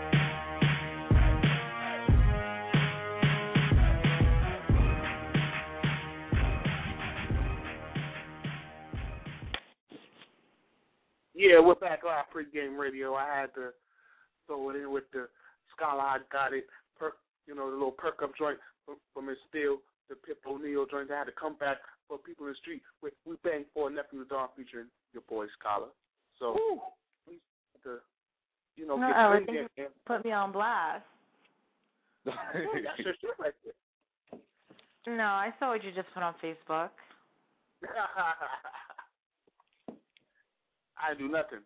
Yeah, we're back on pregame radio. I had to throw it in with the Scholar. I got it. The little perk up joint from Miss Steele, the Pip O'Neal joint. I had to come back for people in the street. We bang for Nephew Dawn featuring your boy Scholar. So, please, get crazy again. Put me on blast. That's your shit right there. No, I saw what you just put on Facebook. I didn't do nothing.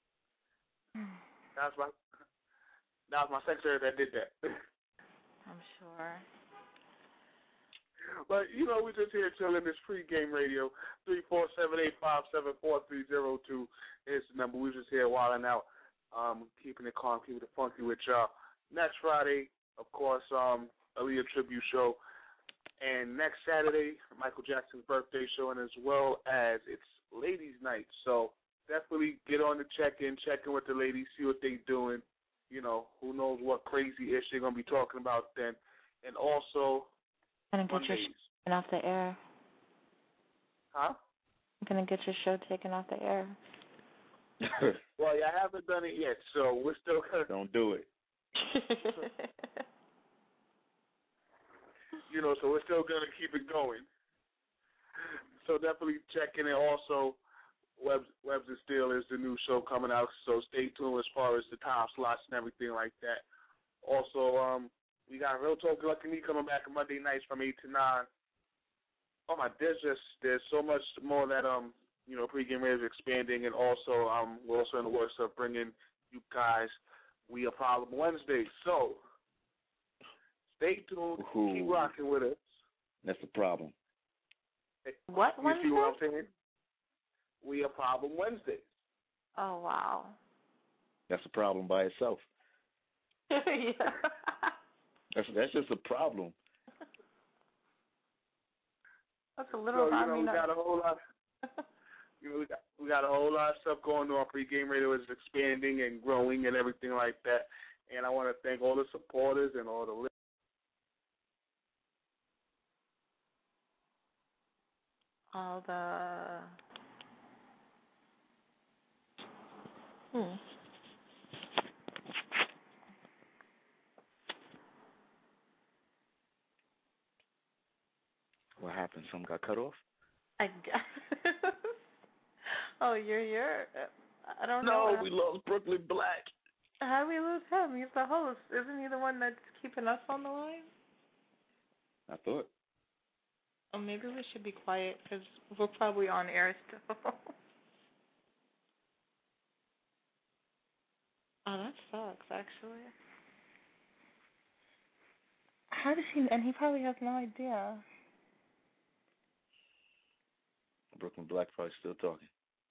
That was my secretary that did that. I'm sure. But, we just here chilling this pregame radio. 347-857-4302 is the number. We just here wilding out, keeping it calm, keeping it funky with y'all. Next Friday, of course, Aaliyah Tribute Show. And next Saturday, Michael Jackson's birthday show, and as well as it's Ladies' Night. So definitely get on the check-in with the ladies, see what they doing. Who knows what crazy ish they're going to be talking about then. And also, I'm going to get your show taken off the air. Huh? I'm going to get your show taken off the air. Well, I haven't done it yet, so we're still going to... Don't do it. So we're still going to keep it going. So definitely check in. And also, Webs and Steel is the new show coming out, so stay tuned as far as the time slots and everything like that. Also, we got Real Talk Lucky Me coming back on Monday nights from 8 to 9. Oh my, there's so much more that pregame radio is expanding, and also we're also in the works of bringing you guys We a Problem Wednesday. So stay tuned, keep rocking with us. That's the problem. What Wednesday? You see what I'm saying? We a Problem Wednesday. Oh, wow. That's a problem by itself. Yeah. That's just a problem. That's a little. So, we got a whole lot. We got a whole lot of stuff going on. Pregame radio is expanding and growing and everything like that. And I want to thank all the supporters and all the listeners. All the. What happened? Something got cut off? Oh, you're. I don't know. No, we lost Brooklyn Black. How do we lose him? He's the host. Isn't he the one that's keeping us on the line? I thought. Oh, maybe we should be quiet because we're probably on air still. Oh, that sucks, actually. How does he? And he probably has no idea. Brooklyn Black probably still talking.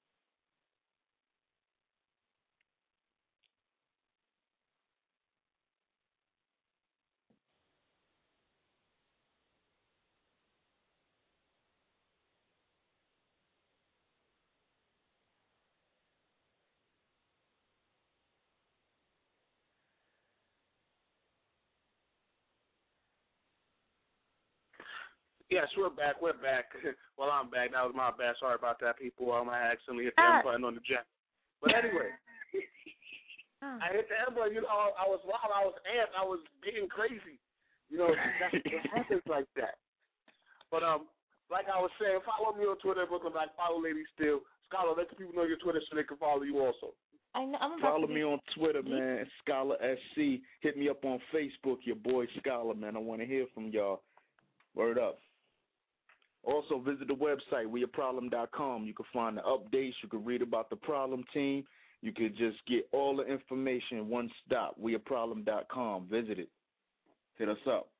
Yes, we're back. Well, I'm back. That was my bad. Sorry about that, people. I accidentally hit the M button on the jack. But anyway, I hit the M button. You know, I was wild. I was amped. I was getting crazy. You know, it happens like that. But like I was saying, follow me on Twitter, Brooklyn Black. Follow Lady Steel. Scholar, let the people know your Twitter so they can follow you also. Follow me on Twitter, man. Scholar SC. Hit me up on Facebook, your boy Scholar, man. I want to hear from y'all. Word up. Also, visit the website, weareproblem.com. You can find the updates. You can read about the problem team. You can just get all the information in one stop, weareproblem.com. Visit it. Hit us up.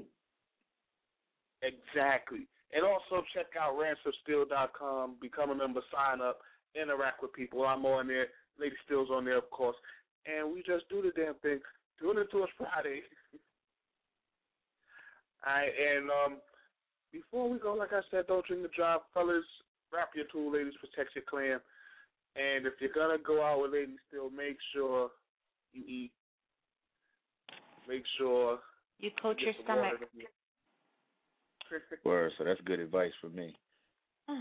Exactly. And also check out ransomsteel.com. Become a member, sign up, interact with people. I'm on there. Lady Steel's on there, of course. And we just do the damn thing. Tune into us Friday. All right, and before we go, like I said, don't drink the drive. Fellas, wrap your tool. Ladies, protect your clan. And if you're going to go out with Lady Steel, make sure you eat. Make sure you coat your stomach. Word, so that's good advice for me. And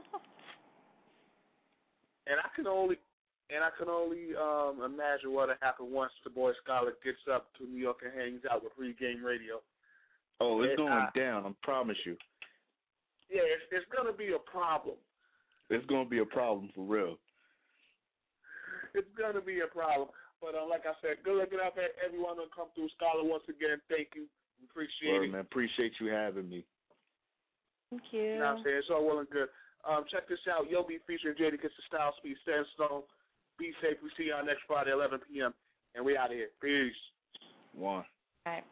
I can only imagine what'll happen once the boy Scholar gets up to New York and hangs out with Pregame Radio. Oh, it's going down, I promise you. Yeah, it's going to be a problem. It's going to be a problem for real. It's going to be a problem. But like I said, good looking out there, everyone will come through. Scholar, once again, thank you. Appreciate it. Man, appreciate you having me. Thank you. You know what I'm saying? It's all well and good. Check this out. Yo Be featuring Jada Kiss the Style Speed Sandstone. Be safe. We see y'all next Friday, 11 p.m. And we out of here. Peace. One. All right.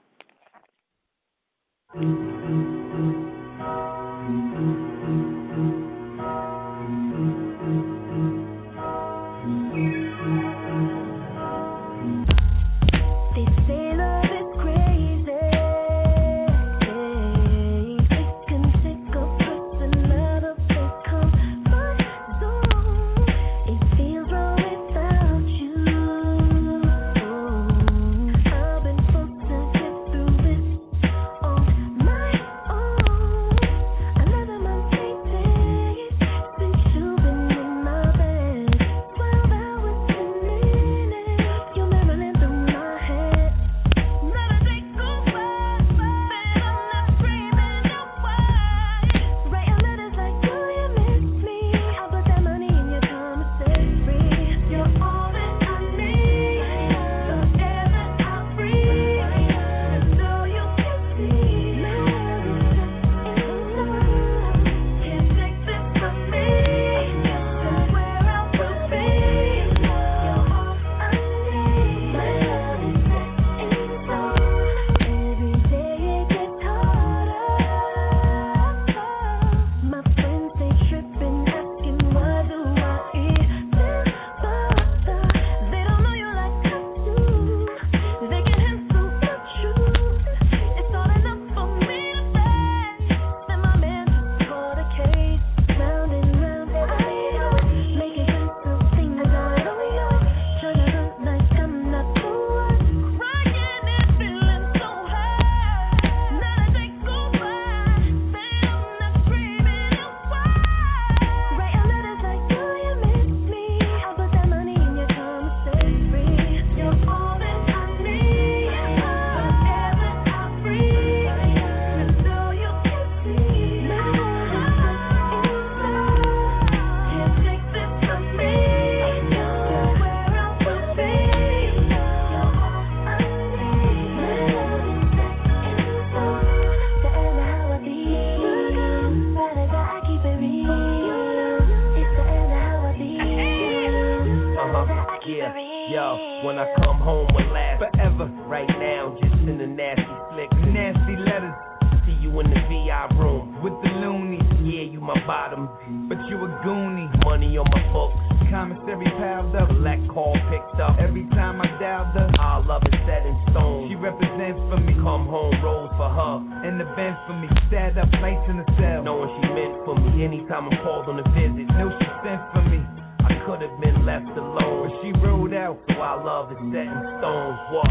When I come home, we'll laugh forever. Right now, just in the nasty flicks, nasty letters. See you in the VI room with the loonies. Yeah, you my bottom, but you a goonie. Money on my books, commissary piled up, black call picked up. Every time I dialed her, our love is set in stone. She represents for me. Come home, rolls for her, and the bench for me. Stand up, lights in the cell, knowing she meant for me. Anytime I'm called on a visit, know she sent for me. I could have been left alone, but she rode out, so our love is set in stone. What?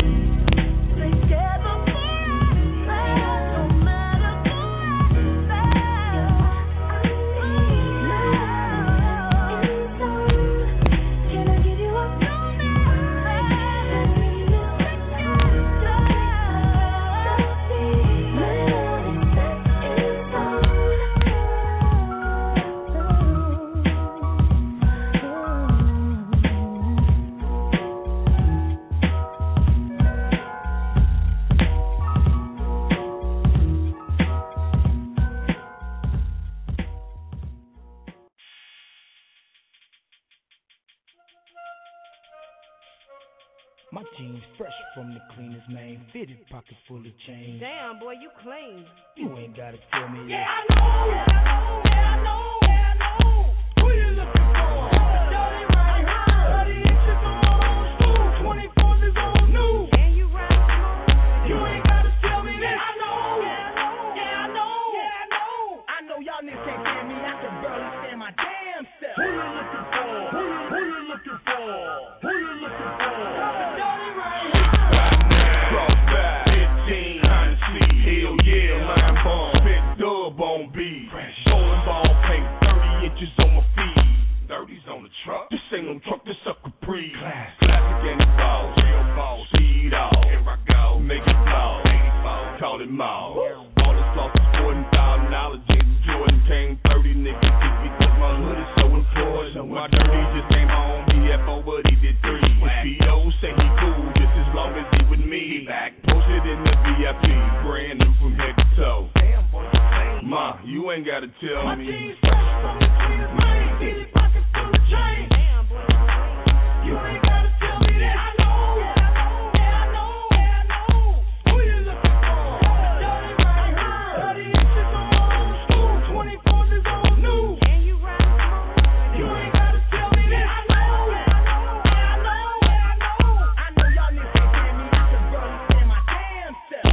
Together forever, no matter what. Can I give you a My jeans fresh from the cleanest, man. Fitted, pocket full of change. Damn, boy, you clean. You ain't gotta tell me. Yeah, I know, yeah, I know, yeah, I know. Who you looking for? Dirty right here. 30 inches on school, 24s is on new. And you ride smooth. You ain't gotta tell me that. I know, yeah, I know, yeah, I know. I know y'all niggas can't stand me. I can barely stand my damn self. Who you looking for? Who you looking for? Who you looking for? Dirty right here. Cross back, 15, Hennessy, hell yeah, line bomb, spit dub on beat, bowling ball paint, 30 inches on my feet, 30s on the truck, this ain't no truck, this a Capri, classic and the ball, jail ball, see it all, here I go, make it fall, 84, call it mall, all this lost is $40,000, James Jordan came 30 niggas, just because my hood is so important, my dirty just came home, he F.O. but he did 3, P.O. say he cool, just as long as he with me, back posted in the VIP, brand new from head to toe. Damn, boy, Ma, you ain't gotta tell My me. jeans fresh from the cleanest, man. Fitted, pocket full of change. Damn, boy, You ain't gotta tell me that. I know, yeah, I know, yeah, I know. Who you looking for? Dirty right here. 30 inches on school, 24s is on new. and you ride smooth. You ain't gotta tell me that. I know, yeah, I know, yeah, I know. I know y'all niggas can't stand me. I can barely stand my damn self.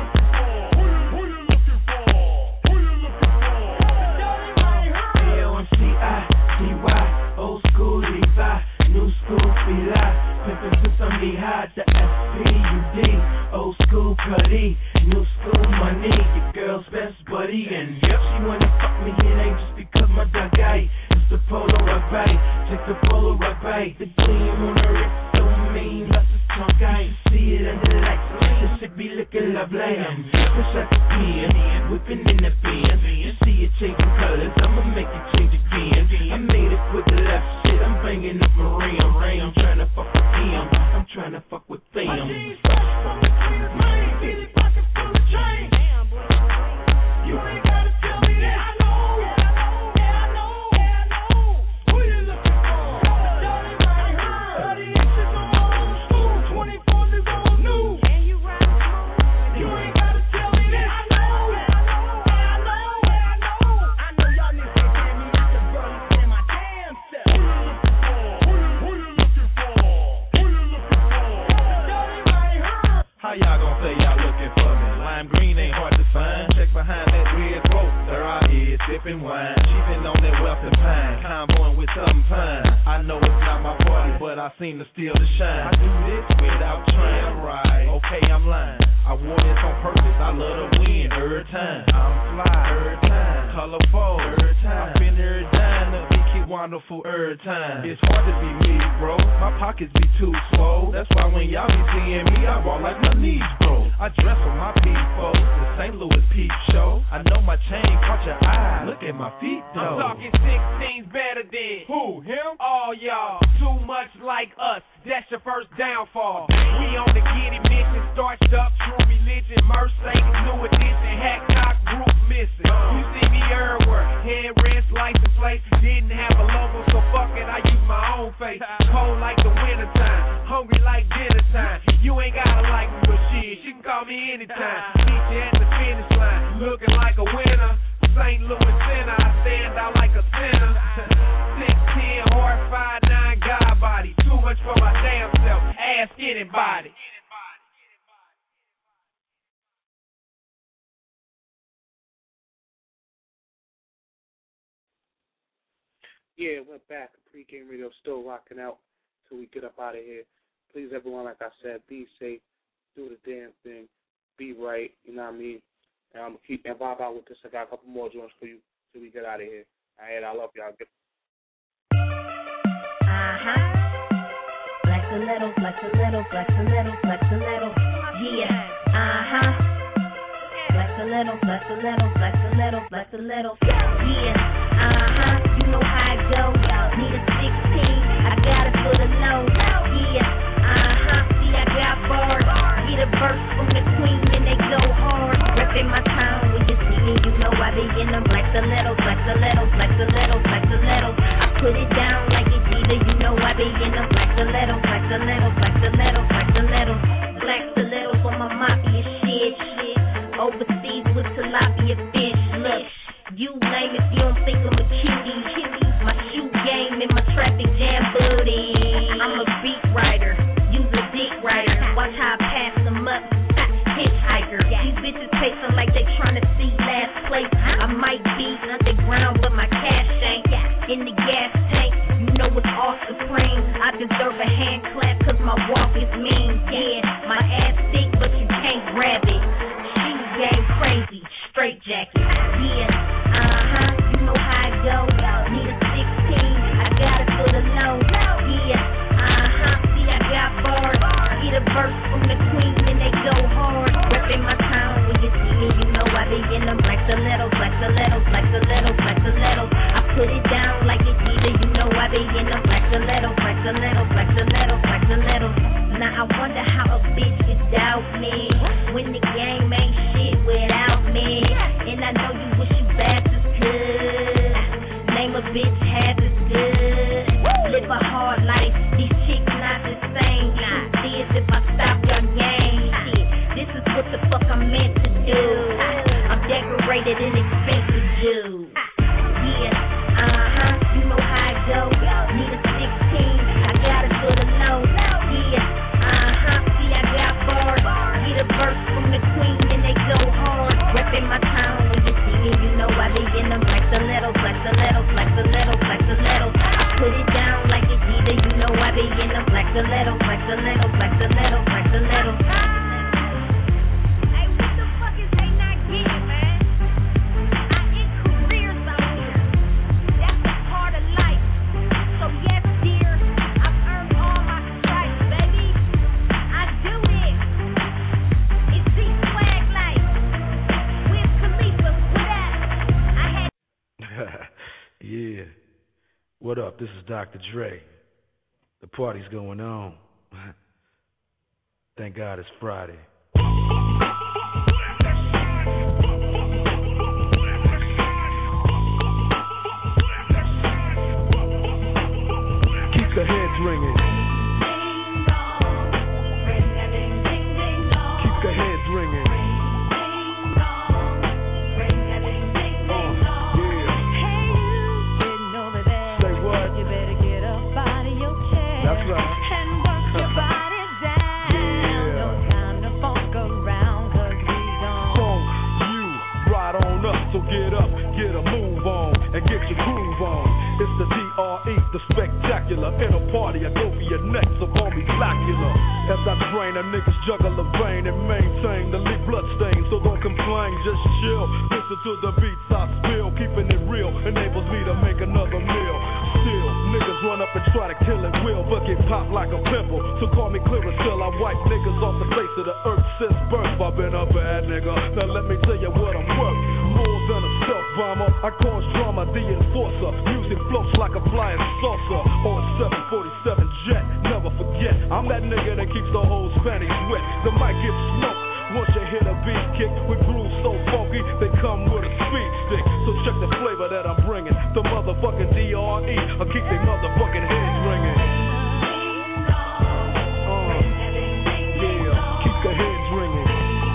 Who you looking for? Who you looking for? Dirty right here. L-M-C-I-C-Y, old school Levi, new school Fila, pimpin' since I'm behind the S-P-U-D, old school Cuddy, new school money, your girl's best buddy, and yep, she wanna fuck me, it ain't just because my dog guy, it's the polo rugby, check the polo rugby, the gleam on her wrist so mean, plus it's tongue guy, see it under the lights, the shit be looking lovely, I'm fresh like a pen, whipping in the bin, you see it changing colors, I'ma make it change again, I made it with the left shit, I'm banging up my rim, I'm tryna fuck with him, I'm tryna fuck with them. My jeans fresh from the cleanest, man. Fitted, pocket full of change. Damn, boy, You ain't gotta tell me that. I know, yeah, I know, yeah, I know. Who you looking for? Dirty right here. 30 inches on school, 24s is on new. and you ride smooth. You ain't gotta tell me that. I know, yeah, I know, yeah, I know. I know y'all niggas can't stand me, I can barely stand my damn self. Who you looking for? Who you looking for? Dirty right here. How y'all gon' say y'all looking for me? Lime green ain't hard to find. Check behind that red throat. There I is, sipping wine. Cheapin' on that wealth and pine. Convoying with something fine. I know it's not my party, but I seem to steal the shine. I do this without trying, right? Okay, I'm lying. I wore this on purpose. I love to win every time. I'm fly every time. Colorful every time. I spin every dime to be keep wonderful every time. It's hard to be me, bro. My pockets be too swole. That's why when y'all be seeing me, I walk like my knees broke. I dress for my people. The St. Louis Peep Show. I know my chain caught your eye. Look at my feet though. I'm talking 16's better than Who? Him? all y'all. Too much like us, that's your first downfall. We on the giddy mission, starched up, true religion, Mercedes, new edition, Hackcock group missing. You see me everywhere, headrest, license plate, didn't have a logo, so fuck it, I use my own face. Cold like the wintertime, hungry like dinner time. You ain't gotta like me, but shit, she can call me anytime. Meet you at the finish line, looking like a winner. St. Louis Center, I stand out like a sinner. 6'10", hard 5'9", God body. Too much for my damn self. Ask anybody. Yeah, went back. Pre-game radio still rocking out till we get up out of here. Please, everyone, like I said, be safe, do the damn thing, be right, you know what I mean? And I'm going to keep and vibe out with this. I got a couple more joints for you till we get out of here. All right, I love y'all. Flex a little, flex a little, flex a little, flex a little. Yeah, Flex a little, flex a little, flex a little, flex a little. Yeah, you know how it go. Need a 16, I got it for the low. Yeah, see I got bars. Get a verse from the queen and they go hard. Reppin' my town when you see me, you know I be in them. Flex a little, flex a little, flex a little, flex a little. I put it down like it's either, you know I be in them. Flex a little, flex a little, flex a little, flex a little. a little, flex a little, flex a little, flex a little. Now I wonder how a bitch could doubt me when the game ain't shit without me. And I know you wish you bastards could name a bitch half as good. Live a hard life, these chicks not the same. See as if I stop your game. This is what the fuck I'm meant to do. I'm decorated and expensive Jew. You know how it go. Need a 16, I got it for the low. See I got bars. Get a verse from the queen and they go hard. Reppin' my town when you see me, you know I be in them. Flex a little, flex a little, flex a little, flex a little. I put it down like it's either, you know I be in them. Flex a little, flex a little, flex a little, flex a little. Yeah. What up? This is Dr. Dre. The party's going on. Thank God it's Friday. Keep the heads ringing. Keep the heads ringing. That's right. And work your body down. Yeah. No time to funk around, cause we gon' funk you right on up. So get up, get a move on, and get your groove on. It's the DRE, the spectacular. In a party, I go for your neck, so call me Blackula. As I drain, a niggas juggle a vein and maintain the leak blood stain. So don't complain, just chill. Listen to the beats I spill. Keeping it real enables me to make another meal. Still, niggas run up and try to kill it will, but get popped like a pimple. So call me clear until I wipe niggas off the face of the earth since birth. I've been a bad nigga. Now let me tell you what I'm worth. More than a stealth bomber, I cause drama, the enforcer. Music floats like a flying saucer or a 747 jet. Never forget, I'm that nigga that keeps the whole Spanish wet. The mic gets smoked. Once you hit a beat kick with grooves so funky, they come with a speed stick. So check the flavor that I'm bringing. The motherfucking DRE, I'll keep they motherfucking heads ringing. Yeah, keep the heads ringing.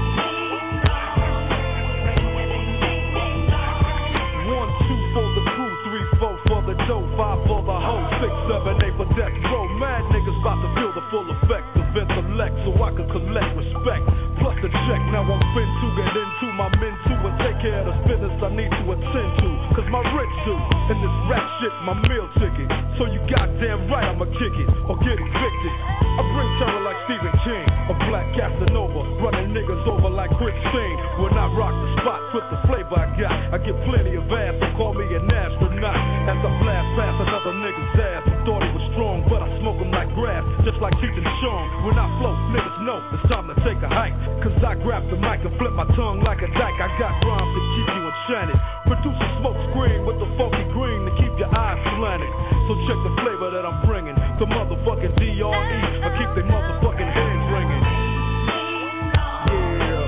1, 2 for the crew, 3, 4 for the dough, 5 for the hoe, 6, 7, 8 for death row. Mad niggas about to feel the full effect of intellect, so I can collect respect. Plus the check, now I'm fin to get into my men too and take care of the business I need to attend to. Cause my rich do, and this rap shit, my meal ticket. So you goddamn right I'ma kick it or get evicted. I bring terror like Stephen King, a black Casanova, running niggas over like Christine. When I rock the spot with the flavor I got, I get plenty of ass, so call me an astronaut. As I blast past another nigga's ass, I thought he was strong, but I smoke him like grass, just like Cheech and Chong. When I flow, niggas know it's time to take a hike. Cause I grab the mic and flip my tongue like a dyke. I got rhymes to keep you enchanted. Produce a smoke screen with the funky green to keep your eyes slanted. So check the flavor that I'm bringing. The motherfucking DRE, I keep they motherfucking heads ringing. Yeah,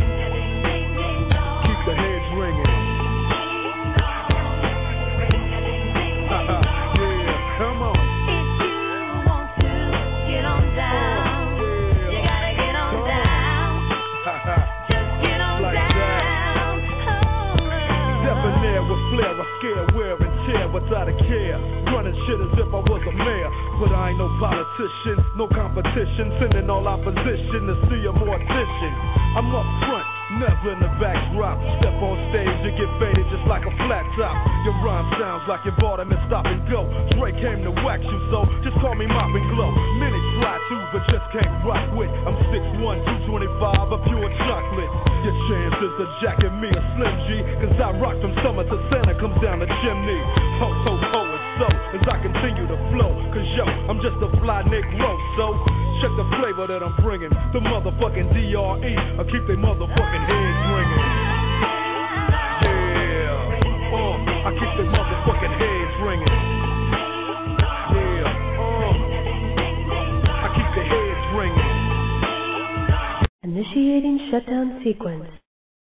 keep the heads ringing. Yeah, come on. With flair, I scare, wear and tear without a care. Running shit as if I was a mayor. But I ain't no politician, no competition. Sending all opposition to see a mortician. I'm up front, never in the backdrop. Step on stage, you get faded just like a flat top. Your rhyme sounds like you bought him and stop and go. Dre came to wax you, so just call me Mop and Glow. Many try to, but just can't rock with. I'm 6'1", 225, a pure chocolate. Your chances of jacking me a Slim G, cause I rock from summer to Santa comes down the chimney. Ho, ho, ho, and so, as I continue to flow. Cause yo, I'm just a fly Negro, so check the flavor that I'm bringing. The motherfucking DRE, I keep they motherfucking heads ringing. Yeah, I keep they motherfucking heads ringing. Yeah. shutdown sequence.